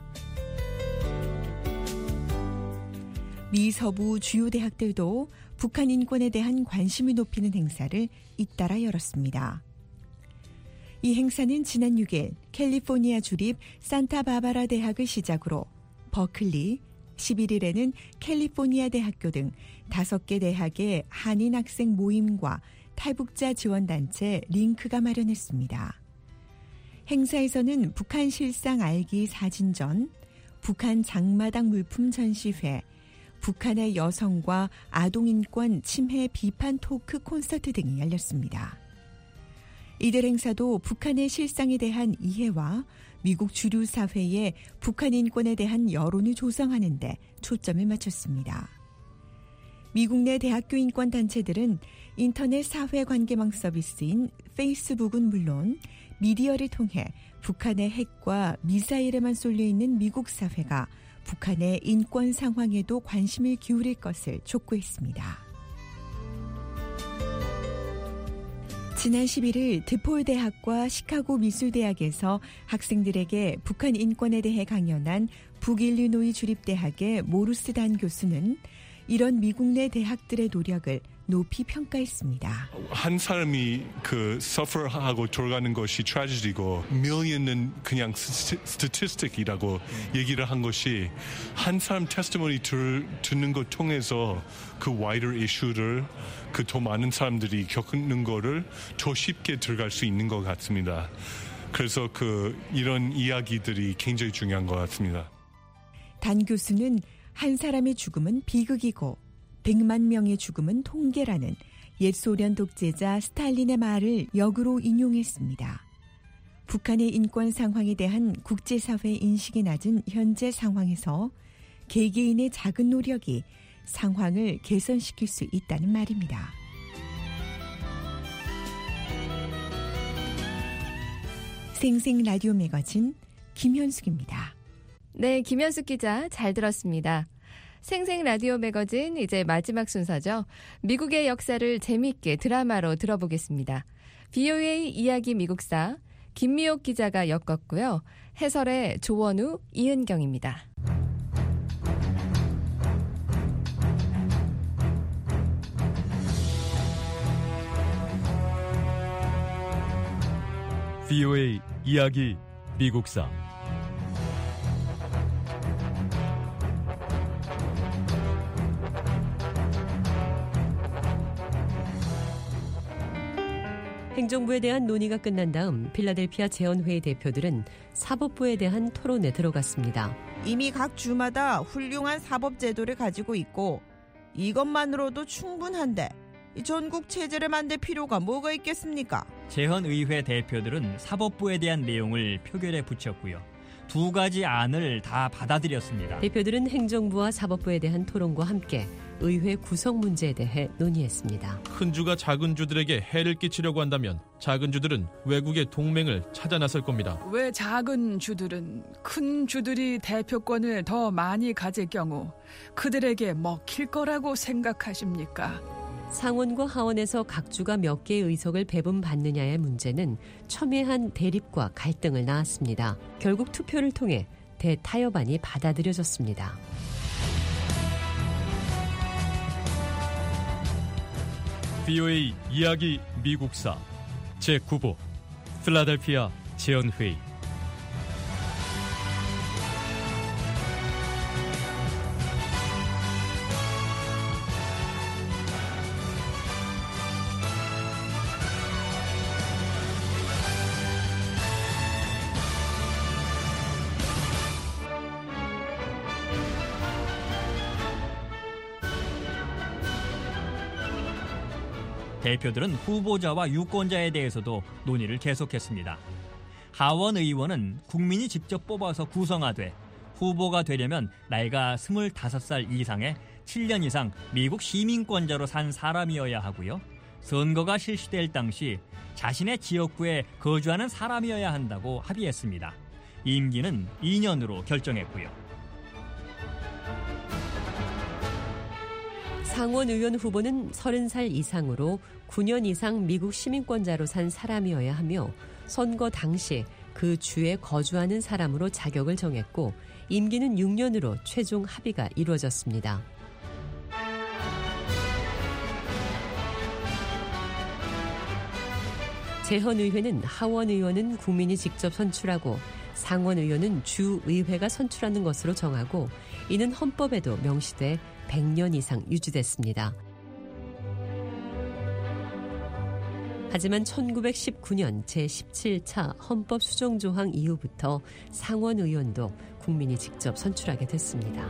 미 서부 주요 대학들도 북한 인권에 대한 관심을 높이는 행사를 잇따라 열었습니다. 이 행사는 지난 6일 캘리포니아 주립 산타바바라 대학을 시작으로 버클리, 11일에는 캘리포니아 대학교 등 5개 대학의 한인 학생 모임과 탈북자 지원단체 링크가 마련했습니다. 행사에서는 북한 실상 알기 사진전, 북한 장마당 물품 전시회, 북한의 여성과 아동인권 침해 비판 토크 콘서트 등이 열렸습니다. 이들 행사도 북한의 실상에 대한 이해와 미국 주류 사회에 북한 인권에 대한 여론을 조성하는 데 초점을 맞췄습니다. 미국 내 대학교 인권 단체들은 인터넷 사회관계망 서비스인 페이스북은 물론 미디어를 통해 북한의 핵과 미사일에만 쏠려있는 미국 사회가 북한의 인권 상황에도 관심을 기울일 것을 촉구했습니다. 지난 11일 드폴 대학과 시카고 미술대학에서 학생들에게 북한 인권에 대해 강연한 북일리노이 주립대학의 모루스 단 교수는 이런 미국 내 대학들의 노력을 높이 평가했습니다. 한 사람이 그 suffer하고 돌아가는 것이 트래지디고 million은 그냥 statistic이라고 얘기를 한 것이 한 사람 테스티머니 듣는 것 통해서 그 wider issue를 그 더 많은 사람들이 겪는 거를 더 쉽게 들어갈 수 있는 것 같습니다. 그래서 이런 이야기들이 굉장히 중요한 것 같습니다. 단 교수는 한 사람의 죽음은 비극이고 100만 명의 죽음은 통계라는 옛 소련 독재자 스탈린의 말을 역으로 인용했습니다. 북한의 인권 상황에 대한 국제사회 인식이 낮은 현재 상황에서 개개인의 작은 노력이 상황을 개선시킬 수 있다는 말입니다. 생생 라디오 매거진 김현숙입니다. 네, 김현숙 기자 잘 들었습니다. 생생 라디오 매거진 이제 마지막 순서죠. 미국의 역사를 재미있게 드라마로 들어보겠습니다. VOA 이야기 미국사 김미옥 기자가 엮었고요. 해설의 조원우, 이은경입니다. VOA 이야기 미국사 행정부에 대한 논의가 끝난 다음 필라델피아 재헌회의 대표들은 사법부에 대한 토론에 들어갔습니다. 이미 각 주마다 훌륭한 사법제도를 가지고 있고 이것만으로도 충분한데 전국 체제를 만들 필요가 뭐가 있겠습니까? 재헌의회 대표들은 사법부에 대한 내용을 표결에 붙였고요. 두 가지 안을 다 받아들였습니다. 대표들은 행정부와 사법부에 대한 토론과 함께 의회 구성 문제에 대해 논의했습니다. 큰 주가 작은 주들에게 해를 끼치려고 한다면 작은 주들은 외국의 동맹을 찾아 나설 겁니다. 왜 작은 주들은 큰 주들이 대표권을 더 많이 가질 경우 그들에게 먹힐 거라고 생각하십니까? 상원과 하원에서 각 주가 몇 개의 의석을 배분받느냐의 문제는 첨예한 대립과 갈등을 낳았습니다. 결국 투표를 통해 대타협안이 받아들여졌습니다. VOA 이야기 미국사 제9부 필라델피아 재헌회의. 대표들은 후보자와 유권자에 대해서도 논의를 계속했습니다. 하원 의원은 국민이 직접 뽑아서 구성하되 후보가 되려면 나이가 25살 이상의 7년 이상 미국 시민권자로 산 사람이어야 하고요. 선거가 실시될 당시 자신의 지역구에 거주하는 사람이어야 한다고 합의했습니다. 임기는 2년으로 결정했고요. 상원 의원 후보는 30살 이상으로 9년 이상 미국 시민권자로 산 사람이어야 하며 선거 당시 그 주에 거주하는 사람으로 자격을 정했고 임기는 6년으로 최종 합의가 이루어졌습니다. 재헌의회는 하원 의원은 국민이 직접 선출하고 상원 의원은 주의회가 선출하는 것으로 정하고 이는 헌법에도 명시돼 100년 이상 유지됐습니다. 하지만 1919년 제17차 헌법 수정조항 이후부터 상원 의원도 국민이 직접 선출하게 됐습니다.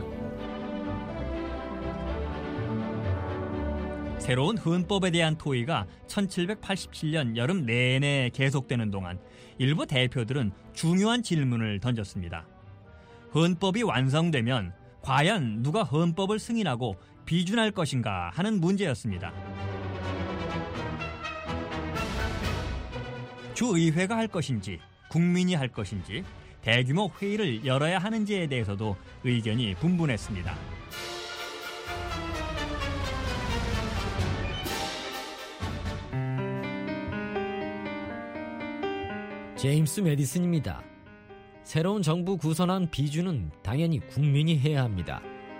새로운 헌법에 대한 토의가 1787년 여름 내내 계속되는 동안 일부 대표들은 중요한 질문을 던졌습니다. 헌법이 완성되면 과연 누가 헌법을 승인하고 비준할 것인가 하는 문제였습니다. 주의회가 할 것인지 국민이 할 것인지 대규모 회의를 열어야 하는지에 대해서도 의견이 분분했습니다. 제임스 메디슨입니다. 새로운 정부 구성안 비준은 당연히 국민이 해야 합니다.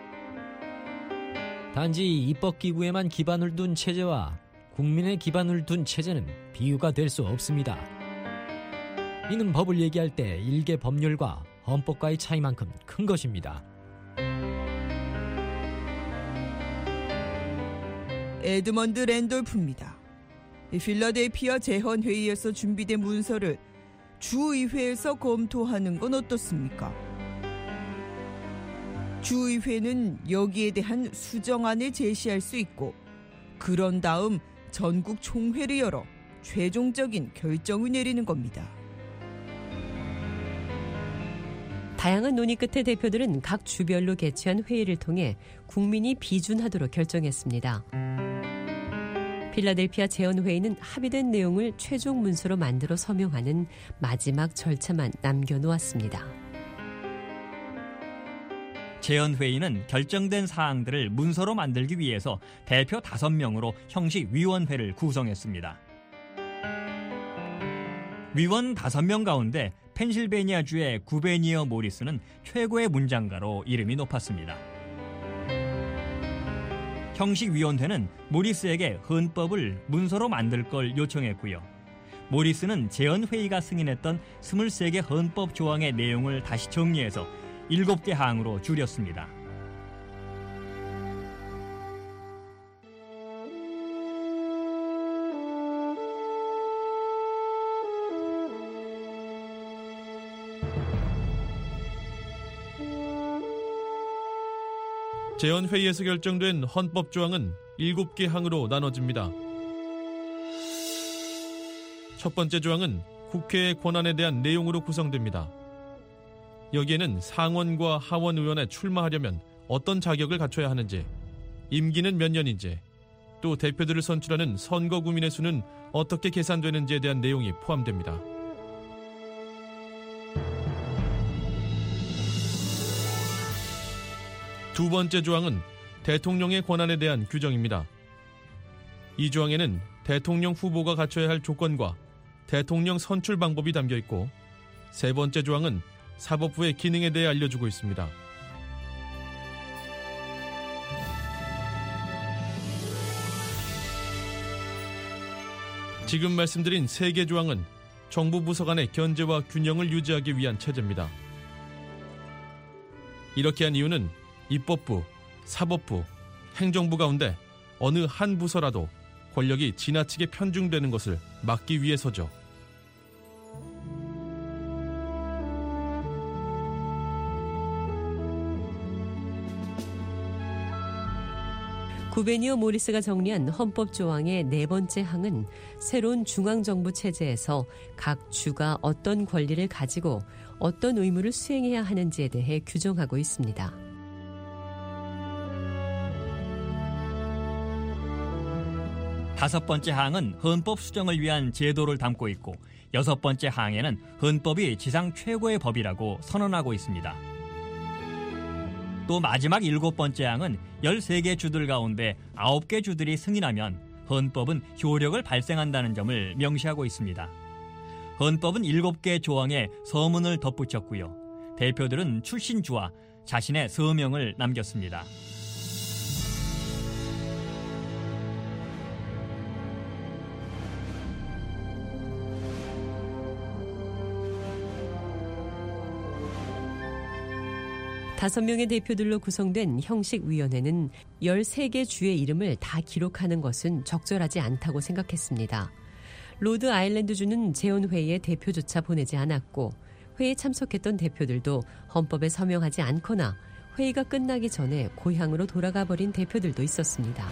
단지 입법기구에만 기반을 둔 체제와 국민의 기반을 둔 체제는 비교가 될 수 없습니다. 이는 법을 얘기할 때 일개 법률과 헌법과의 차이만큼 큰 것입니다. 에드먼드 랜돌프입니다. 필라델피아 재헌회의에서 준비된 문서를 주의회에서 검토하는 건 어떻습니까? 주의회는 여기에 대한 수정안을 제시할 수 있고 그런 다음 전국 총회를 열어 최종적인 결정을 내리는 겁니다. 다양한 논의 끝에 대표들은 각 주별로 개최한 회의를 통해 국민이 비준하도록 결정했습니다. 필라델피아 재헌회의는 합의된 내용을 최종 문서로 만들어 서명하는 마지막 절차만 남겨놓았습니다. 재헌회의는 결정된 사항들을 문서로 만들기 위해서 대표 5명으로 형식위원회를 구성했습니다. 위원 5명 가운데 펜실베니아주의 구베니어 모리스는 최고의 문장가로 이름이 높았습니다. 형식위원회는 모리스에게 헌법을 문서로 만들 걸 요청했고요. 모리스는 재헌회의가 승인했던 23개 헌법 조항의 내용을 다시 정리해서 7개 항으로 줄였습니다. 재헌회의에서 결정된 헌법 조항은 7개 항으로 나눠집니다. 첫 번째 조항은 국회의 권한에 대한 내용으로 구성됩니다. 여기에는 상원과 하원 의원에 출마하려면 어떤 자격을 갖춰야 하는지, 임기는 몇 년인지, 또 대표들을 선출하는 선거 구민의 수는 어떻게 계산되는지에 대한 내용이 포함됩니다. 두 번째 조항은 대통령의 권한에 대한 규정입니다. 이 조항에는 대통령 후보가 갖춰야 할 조건과 대통령 선출 방법이 담겨 있고, 세 번째 조항은 사법부의 기능에 대해 알려주고 있습니다. 지금 말씀드린 3개 조항은 정부 부서 간의 견제와 균형을 유지하기 위한 체제입니다. 이렇게 한 이유는 입법부, 사법부, 행정부 가운데 어느 한 부서라도 권력이 지나치게 편중되는 것을 막기 위해서죠. 구베니어 모리스가 정리한 헌법 조항의 4번째 항은 새로운 중앙정부 체제에서 각 주가 어떤 권리를 가지고 어떤 의무를 수행해야 하는지에 대해 규정하고 있습니다. 다섯 번째 항은 헌법 수정을 위한 제도를 담고 있고 6번째 항에는 헌법이 지상 최고의 법이라고 선언하고 있습니다. 또 마지막 7번째 항은 13개 주들 가운데 9개 주들이 승인하면 헌법은 효력을 발생한다는 점을 명시하고 있습니다. 헌법은 7개 조항에 서문을 덧붙였고요. 대표들은 출신 주와 자신의 서명을 남겼습니다. 다섯 명의 대표들로 구성된 형식위원회는 13개 주의 이름을 다 기록하는 것은 적절하지 않다고 생각했습니다. 로드 아일랜드 주는 재헌회의에 대표조차 보내지 않았고 회의에 참석했던 대표들도 헌법에 서명하지 않거나 회의가 끝나기 전에 고향으로 돌아가 버린 대표들도 있었습니다.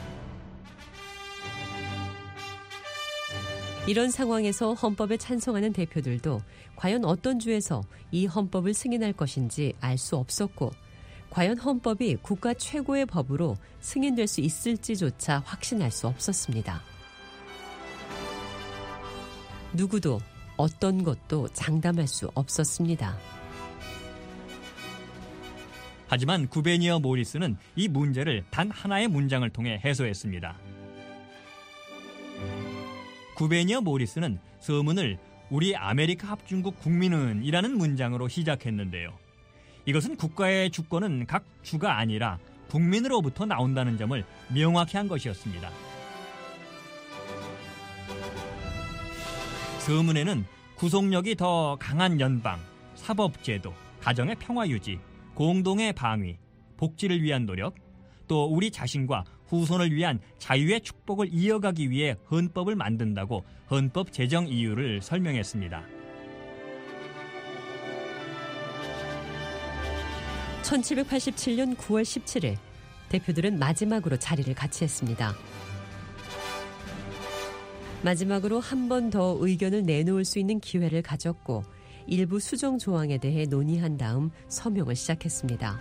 이런 상황에서 헌법에 찬성하는 대표들도 과연 어떤 주에서 이 헌법을 승인할 것인지 알 수 없었고 과연 헌법이 국가 최고의 법으로 승인될 수 있을지조차 확신할 수 없었습니다. 누구도 어떤 것도 장담할 수 없었습니다. 하지만 구베니어 모리스는 이 문제를 단 하나의 문장을 통해 해소했습니다. 구베니어 모리스는 서문을 우리 아메리카 합중국 국민은 이라는 문장으로 시작했는데요. 이것은 국가의 주권은 각 주가 아니라 국민으로부터 나온다는 점을 명확히 한 것이었습니다. 서문에는 구속력이 더 강한 연방, 사법제도, 가정의 평화 유지, 공동의 방위, 복지를 위한 노력, 또 우리 자신과 후손을 위한 자유의 축복을 이어가기 위해 헌법을 만든다고 헌법 제정 이유를 설명했습니다. 1787년 9월 17일 대표들은 마지막으로 자리를 같이 했습니다. 마지막으로 한 번 더 의견을 내놓을 수 있는 기회를 가졌고 일부 수정 조항에 대해 논의한 다음 서명을 시작했습니다.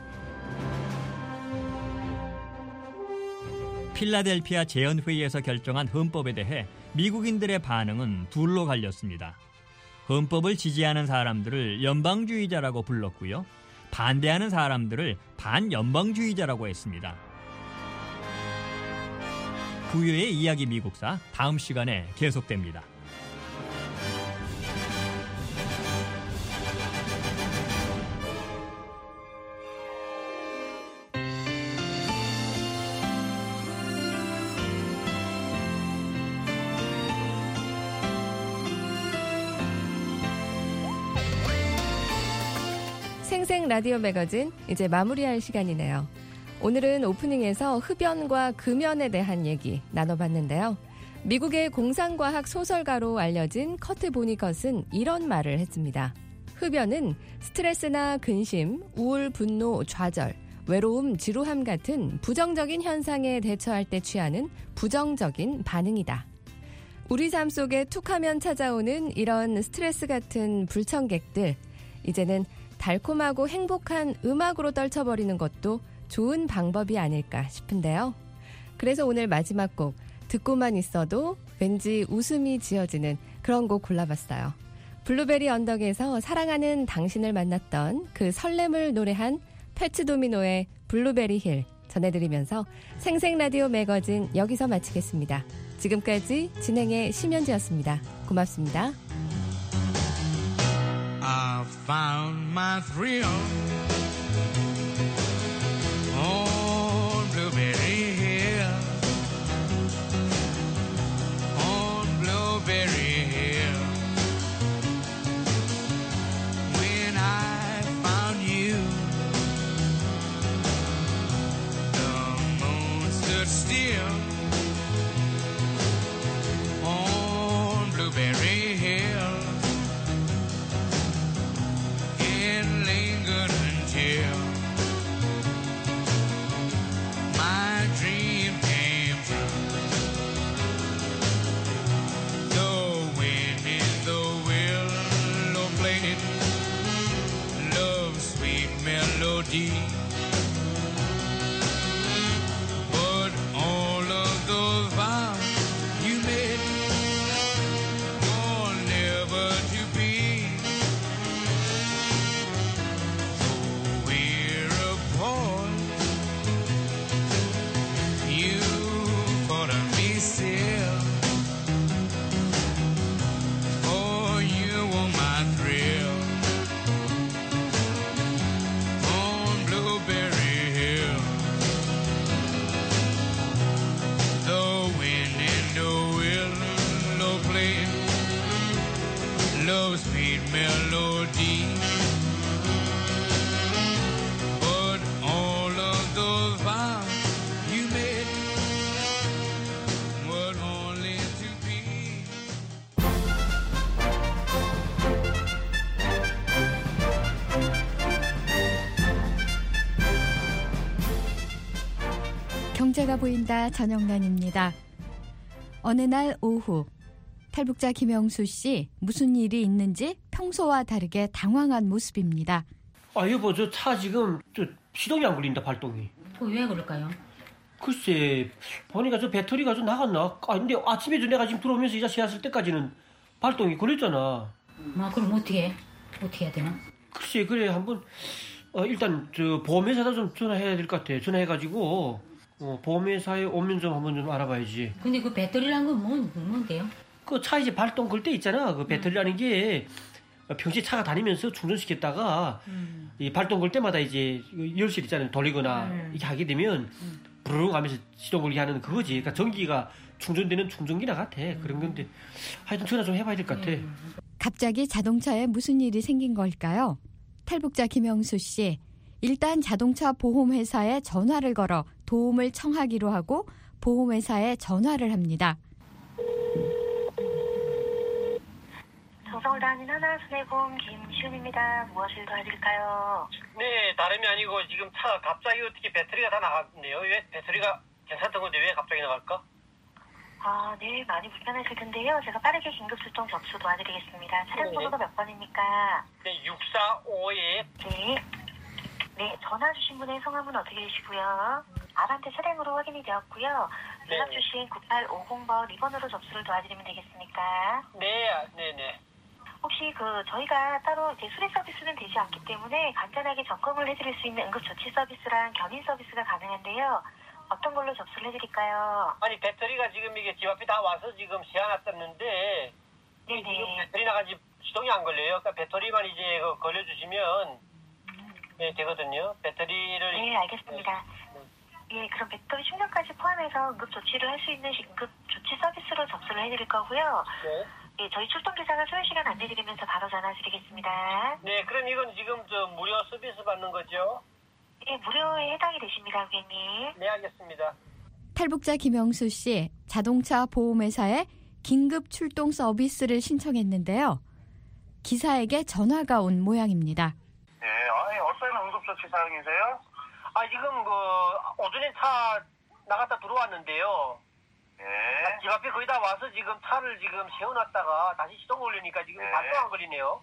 필라델피아 재헌회의에서 결정한 헌법에 대해 미국인들의 반응은 둘로 갈렸습니다. 헌법을 지지하는 사람들을 연방주의자라고 불렀고요. 반대하는 사람들을 반연방주의자라고 했습니다. 부유의 이야기 미국사 다음 시간에 계속됩니다. 생생 라디오 매거진 이제 마무리할 시간이네요. 오늘은 오프닝에서 흡연과 금연에 대한 얘기 나눠봤는데요. 미국의 공상과학 소설가로 알려진 커트 보니컷은 이런 말을 했습니다. 흡연은 스트레스나 근심, 우울, 분노, 좌절, 외로움, 지루함 같은 부정적인 현상에 대처할 때 취하는 부정적인 반응이다. 우리 삶 속에 툭하면 찾아오는 이런 스트레스 같은 불청객들, 이제는 달콤하고 행복한 음악으로 떨쳐버리는 것도 좋은 방법이 아닐까 싶은데요. 그래서 오늘 마지막 곡, 듣고만 있어도 왠지 웃음이 지어지는 그런 곡 골라봤어요. 블루베리 언덕에서 사랑하는 당신을 만났던 그 설렘을 노래한 패츠도미노의 블루베리 힐 전해드리면서 생생라디오 매거진 여기서 마치겠습니다. 지금까지 진행의 심연지였습니다. 고맙습니다. I found my thrill on Blueberry Hill, on Blueberry melody. But all of those vows you made were never to be. So we're apart. You thought of me still. Oh, you were my thrill. On Blueberry Hill. The wind in the willow playing love's sweet melody. But all of those vows you made were only to be. 경제가 보인다 전영란입니다. 어느 날 오후 탈북자 김영수 씨 무슨 일이 있는지 평소와 다르게 당황한 모습입니다. 아 여보 저 차 지금 시동이 안 걸린다 발동이. 왜 그럴까요? 글쎄 보니까 저 배터리가 좀 나갔나? 아 근데 아침에도 내가 지금 들어오면서 이 자식 왔을 때까지는 발동이 걸렸잖아. 그럼 어떻게 해야 되나? 글쎄 그래 한번 일단 저 보험회사다 좀 전화해야 될 것 같아. 전화해가지고 보험회사에 오면 좀 한번 좀 알아봐야지. 근데 그 배터리라는 건 뭔데요? 그 차 이제 발동 걸 때 있잖아. 그 배터리라는 게 평소에 차가 다니면서 충전시켰다가 이 발동 걸 때마다 이제 열쇠 있잖아요. 돌리거나 이렇게 하게 되면 부르릉 하면서 시동 걸게 하는 그거지. 그러니까 전기가 충전되는 충전기나 같아. 그런 건데 하여튼 전화 좀 해봐야 될 것 같아. 갑자기 자동차에 무슨 일이 생긴 걸까요? 탈북자 김영수 씨, 일단 자동차 보험회사에 전화를 걸어 도움을 청하기로 하고 보험회사에 전화를 합니다. 정성을 다하는 하나손해보험 김시은입니다. 무엇을 도와드릴까요? 네, 다름이 아니고 지금 차가 갑자기 어떻게 배터리가 다 나갔네요. 왜 배터리가 괜찮던 건데 왜 갑자기 나갈까? 아, 네, 많이 불편하실 텐데요. 제가 빠르게 긴급 출동 접수 도와드리겠습니다. 차량 번호가 몇 번입니까? 네, 645에. 네, 전화 주신 분의 성함은 어떻게 되시고요? 아반떼 차량으로 확인이 되었고요. 연락 주신 9850번 2번으로 접수를 도와드리면 되겠습니까? 네네. 혹시 저희가 따로 이제 수리 서비스는 되지 않기 때문에 간단하게 점검을 해드릴 수 있는 응급조치 서비스랑 견인 서비스가 가능한데요. 어떤 걸로 접수를 해드릴까요? 아니 배터리가 지금 이게 집 앞에 다 와서 지금 세워놨었는데 지금 배터리 나가지 시동이 안 걸려요. 그러니까 배터리만 이제 걸려주시면 되거든요. 배터리를. 네, 알겠습니다. 예, 그럼 배터리 충전까지 포함해서 응급조치를 할 수 있는 응급조치 서비스로 접수를 해드릴 거고요. 네. 예, 저희 출동기사가 소요 시간 안내드리면서 바로 전화 드리겠습니다. 네, 그럼 이건 지금 무료 서비스 받는 거죠? 예, 무료에 해당이 되십니다, 고객님. 네, 알겠습니다. 탈북자 김영수 씨, 자동차 보험회사에 긴급 출동 서비스를 신청했는데요. 기사에게 전화가 온 모양입니다. 네, 어떤 응급조치 사항이세요? 지금 오전에 차 나갔다 들어왔는데요. 네. 집 앞에 거의 다 와서 지금 차를 지금 세워놨다가 다시 시동 올리니까 지금 발동 안 걸리네요.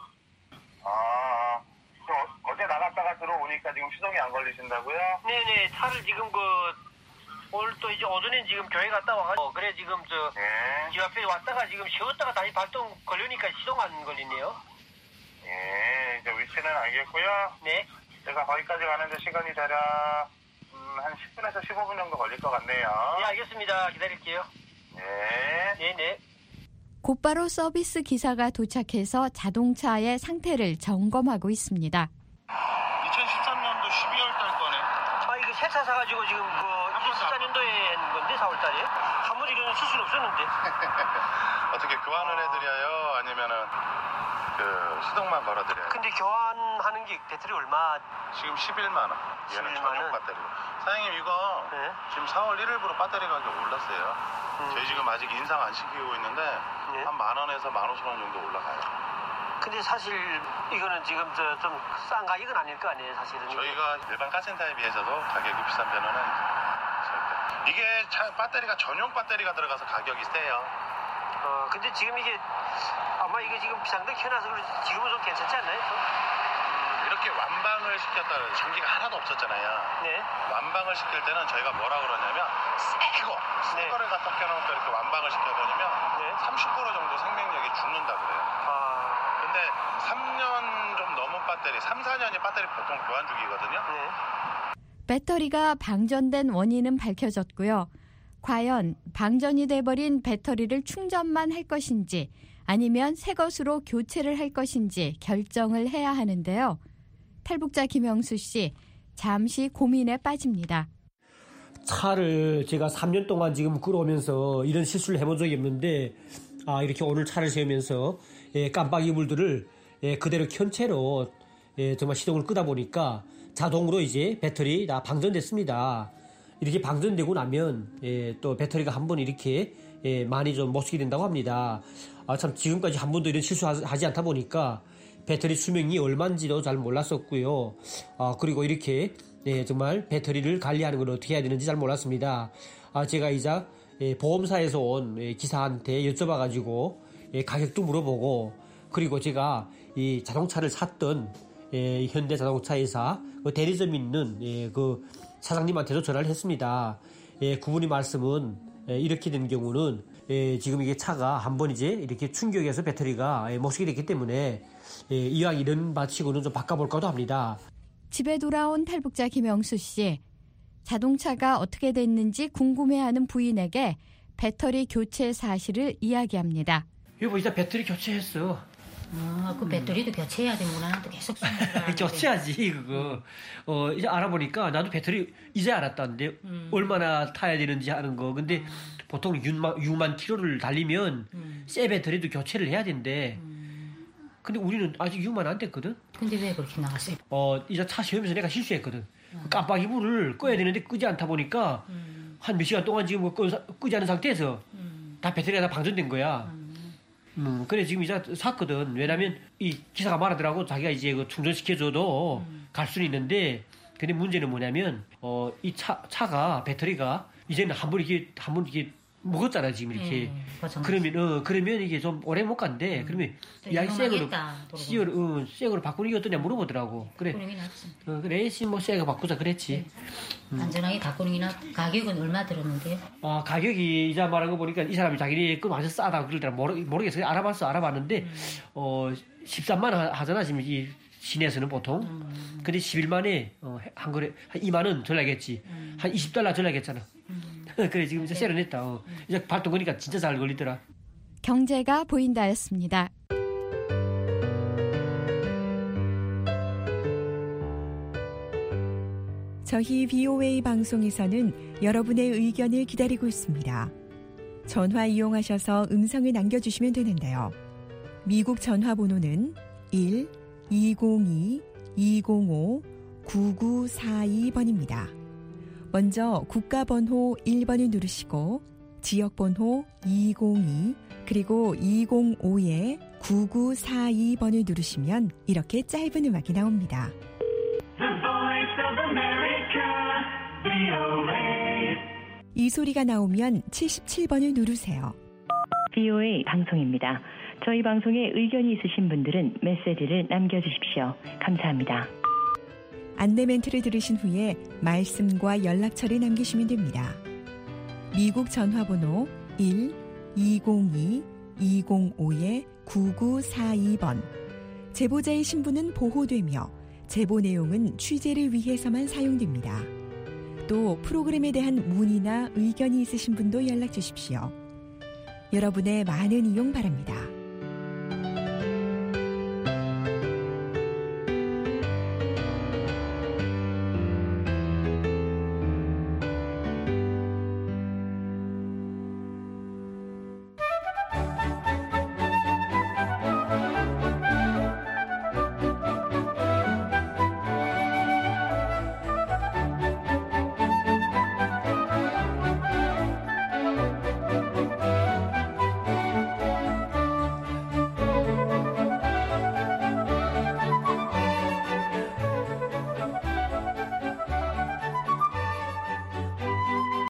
어제 나갔다가 들어오니까 지금 시동이 안 걸리신다고요? 네네, 차를 지금 오늘 또 이제 오전에 지금 교회 갔다 와가지고 그래 지금 집 앞에 왔다가 지금 세웠다가 다시 발동 걸리니까 시동 안 걸리네요. 네, 이제 위치는 알겠고요. 네. 제가 거기까지 가는데 시간이 대략 한 10분에서 15분 정도 걸릴 것 같네요. 네, 알겠습니다. 기다릴게요. 네네. 곧바로 서비스 기사가 도착해서 자동차의 상태를 점검하고 있습니다. 2013년도 12월 달 거네. 이거 새 차 사가지고 지금 2014년도에 한 건데 4월 달에 아무리 이런 실수는 없었는데. 어떻게 교환을 해드려요? 아니면은 시동만 걸어드려요? 근데 교환하는 게 배터리 얼마? 지금 11만 원. 얘는 전용 배터리로. 사장님 이거 지금 4월 1일부로 배터리 가격 올랐어요. 저희 지금 아직 인상 안 시키고 있는데 한 10,000원에서 15,000원 정도 올라가요. 근데 사실 이거는 지금 좀 싼 가격은 아닐 거 아니에요, 사실은. 저희가 일반 가스센터에 비해서도 가격이 비싼 편은 절대. 이게 배터리가 전용 배터리가 들어가서 가격이 세요. 근데 지금 이게 아마 이게 지금 비상등 켜놔서 지금은 좀 괜찮지 않나요? 이렇게 완방을 시켰다 그래요. 전기가 하나도 없었잖아요. 완방을 시킬 때는 저희가 뭐라 그러냐면 새 거를 갖다 켜놓고 이렇게 완방을 시켜버리면 30% 정도 생명력이 죽는다 그래요. 근데 3년 좀 넘은 배터리, 3, 4년이 배터리 보통 교환 주기거든요. 배터리가 방전된 원인은 밝혀졌고요. 과연 방전이 돼버린 배터리를 충전만 할 것인지 아니면 새 것으로 교체를 할 것인지 결정을 해야 하는데요. 탈북자 김영수 씨, 잠시 고민에 빠집니다. 차를 제가 3년 동안 지금 끌어오면서 이런 실수를 해본 적이 없는데 이렇게 오늘 차를 세우면서 깜빡이 불들을 그대로 켠 채로 정말 시동을 끄다 보니까 자동으로 이제 배터리 다 방전됐습니다. 이렇게 방전되고 나면 또 배터리가 한 번 이렇게 많이 좀 못 쓰게 된다고 합니다. 참 지금까지 한 번도 이런 실수하지 않다 보니까 배터리 수명이 얼마인지도 잘 몰랐었고요. 그리고 이렇게 정말 배터리를 관리하는 걸 어떻게 해야 되는지 잘 몰랐습니다. 제가 이제 보험사에서 온 기사한테 여쭤봐가지고 가격도 물어보고 그리고 제가 이 자동차를 샀던 현대자동차회사 대리점 있는 그 사장님한테도 전화를 했습니다. 그분이 말씀은 이렇게 된 경우는 지금 이게 차가 한번 이제 이렇게 충격해서 배터리가 못 쓰게 됐기 때문에 이왕 이런 바치고는 좀 바꿔볼까도 합니다. 집에 돌아온 탈북자 김영수 씨. 자동차가 어떻게 됐는지 궁금해하는 부인에게 배터리 교체 사실을 이야기합니다. 여보, 이제 배터리 교체했어. 그 배터리도 교체해야 되는구나. 계속 교체하지 그거. 이제 알아보니까 나도 배터리 이제 알았다는데 얼마나 타야 되는지 하는 거. 근데 보통 6만 킬로를 달리면 새 배터리도 교체를 해야 된대. 근데 우리는 아직 6만 안 됐거든. 근데 왜 그렇게 나갔어요? 이제 차 세우면서 내가 실수했거든. 깜빡이 불을 꺼야 되는데 끄지 않다 보니까 한 몇 시간 동안 지금 끄지 않은 상태에서 다 배터리가 다 방전된 거야. 그래 지금 이제 샀거든. 왜냐면 이 기사가 말하더라고. 자기가 이제 그 충전시켜줘도 갈 수는 있는데, 근데 문제는 뭐냐면 이 차가 배터리가 이제는 한 번 이렇게 먹었잖아 지금 이렇게. 그러면 이게 좀 오래 못 간대. 그러면 야 새거로 바꾸는 게 어떠냐 물어보더라고. 그래. 그래 뭐 새거 바꾸자 그랬지. 안전하게 바꾸는 게나. 가격은 얼마 들었는데요? 가격이 이자 말한 거 보니까 이 사람이 자기네 거 아주 싸다고 그러더라. 모르겠어요. 알아봤는데 13만 원 하잖아 지금 이 시내에서는 보통. 근데 11만에 한 거래 한 2만 원 전략했지. 한 $20 전략했잖아. 그래 지금 이제 새로 냈다. 이제 발동 거니까 진짜 잘 걸리더라. 경제가 보인다였습니다. 저희 BOA 방송에서는 여러분의 의견을 기다리고 있습니다. 전화 이용하셔서 음성을 남겨주시면 되는데요. 미국 전화번호는 1-202-205-9942번입니다. 먼저 국가번호 1번을 누르시고 지역번호 202 그리고 205-9942번을 누르시면 이렇게 짧은 음악이 나옵니다. 이 소리가 나오면 77번을 누르세요. BOA 방송입니다. 저희 방송에 의견이 있으신 분들은 메시지를 남겨주십시오. 감사합니다. 안내 멘트를 들으신 후에 말씀과 연락처를 남기시면 됩니다. 미국 전화번호 1-202-205-9942번. 제보자의 신분은 보호되며 제보 내용은 취재를 위해서만 사용됩니다. 또 프로그램에 대한 문의나 의견이 있으신 분도 연락 주십시오. 여러분의 많은 이용 바랍니다.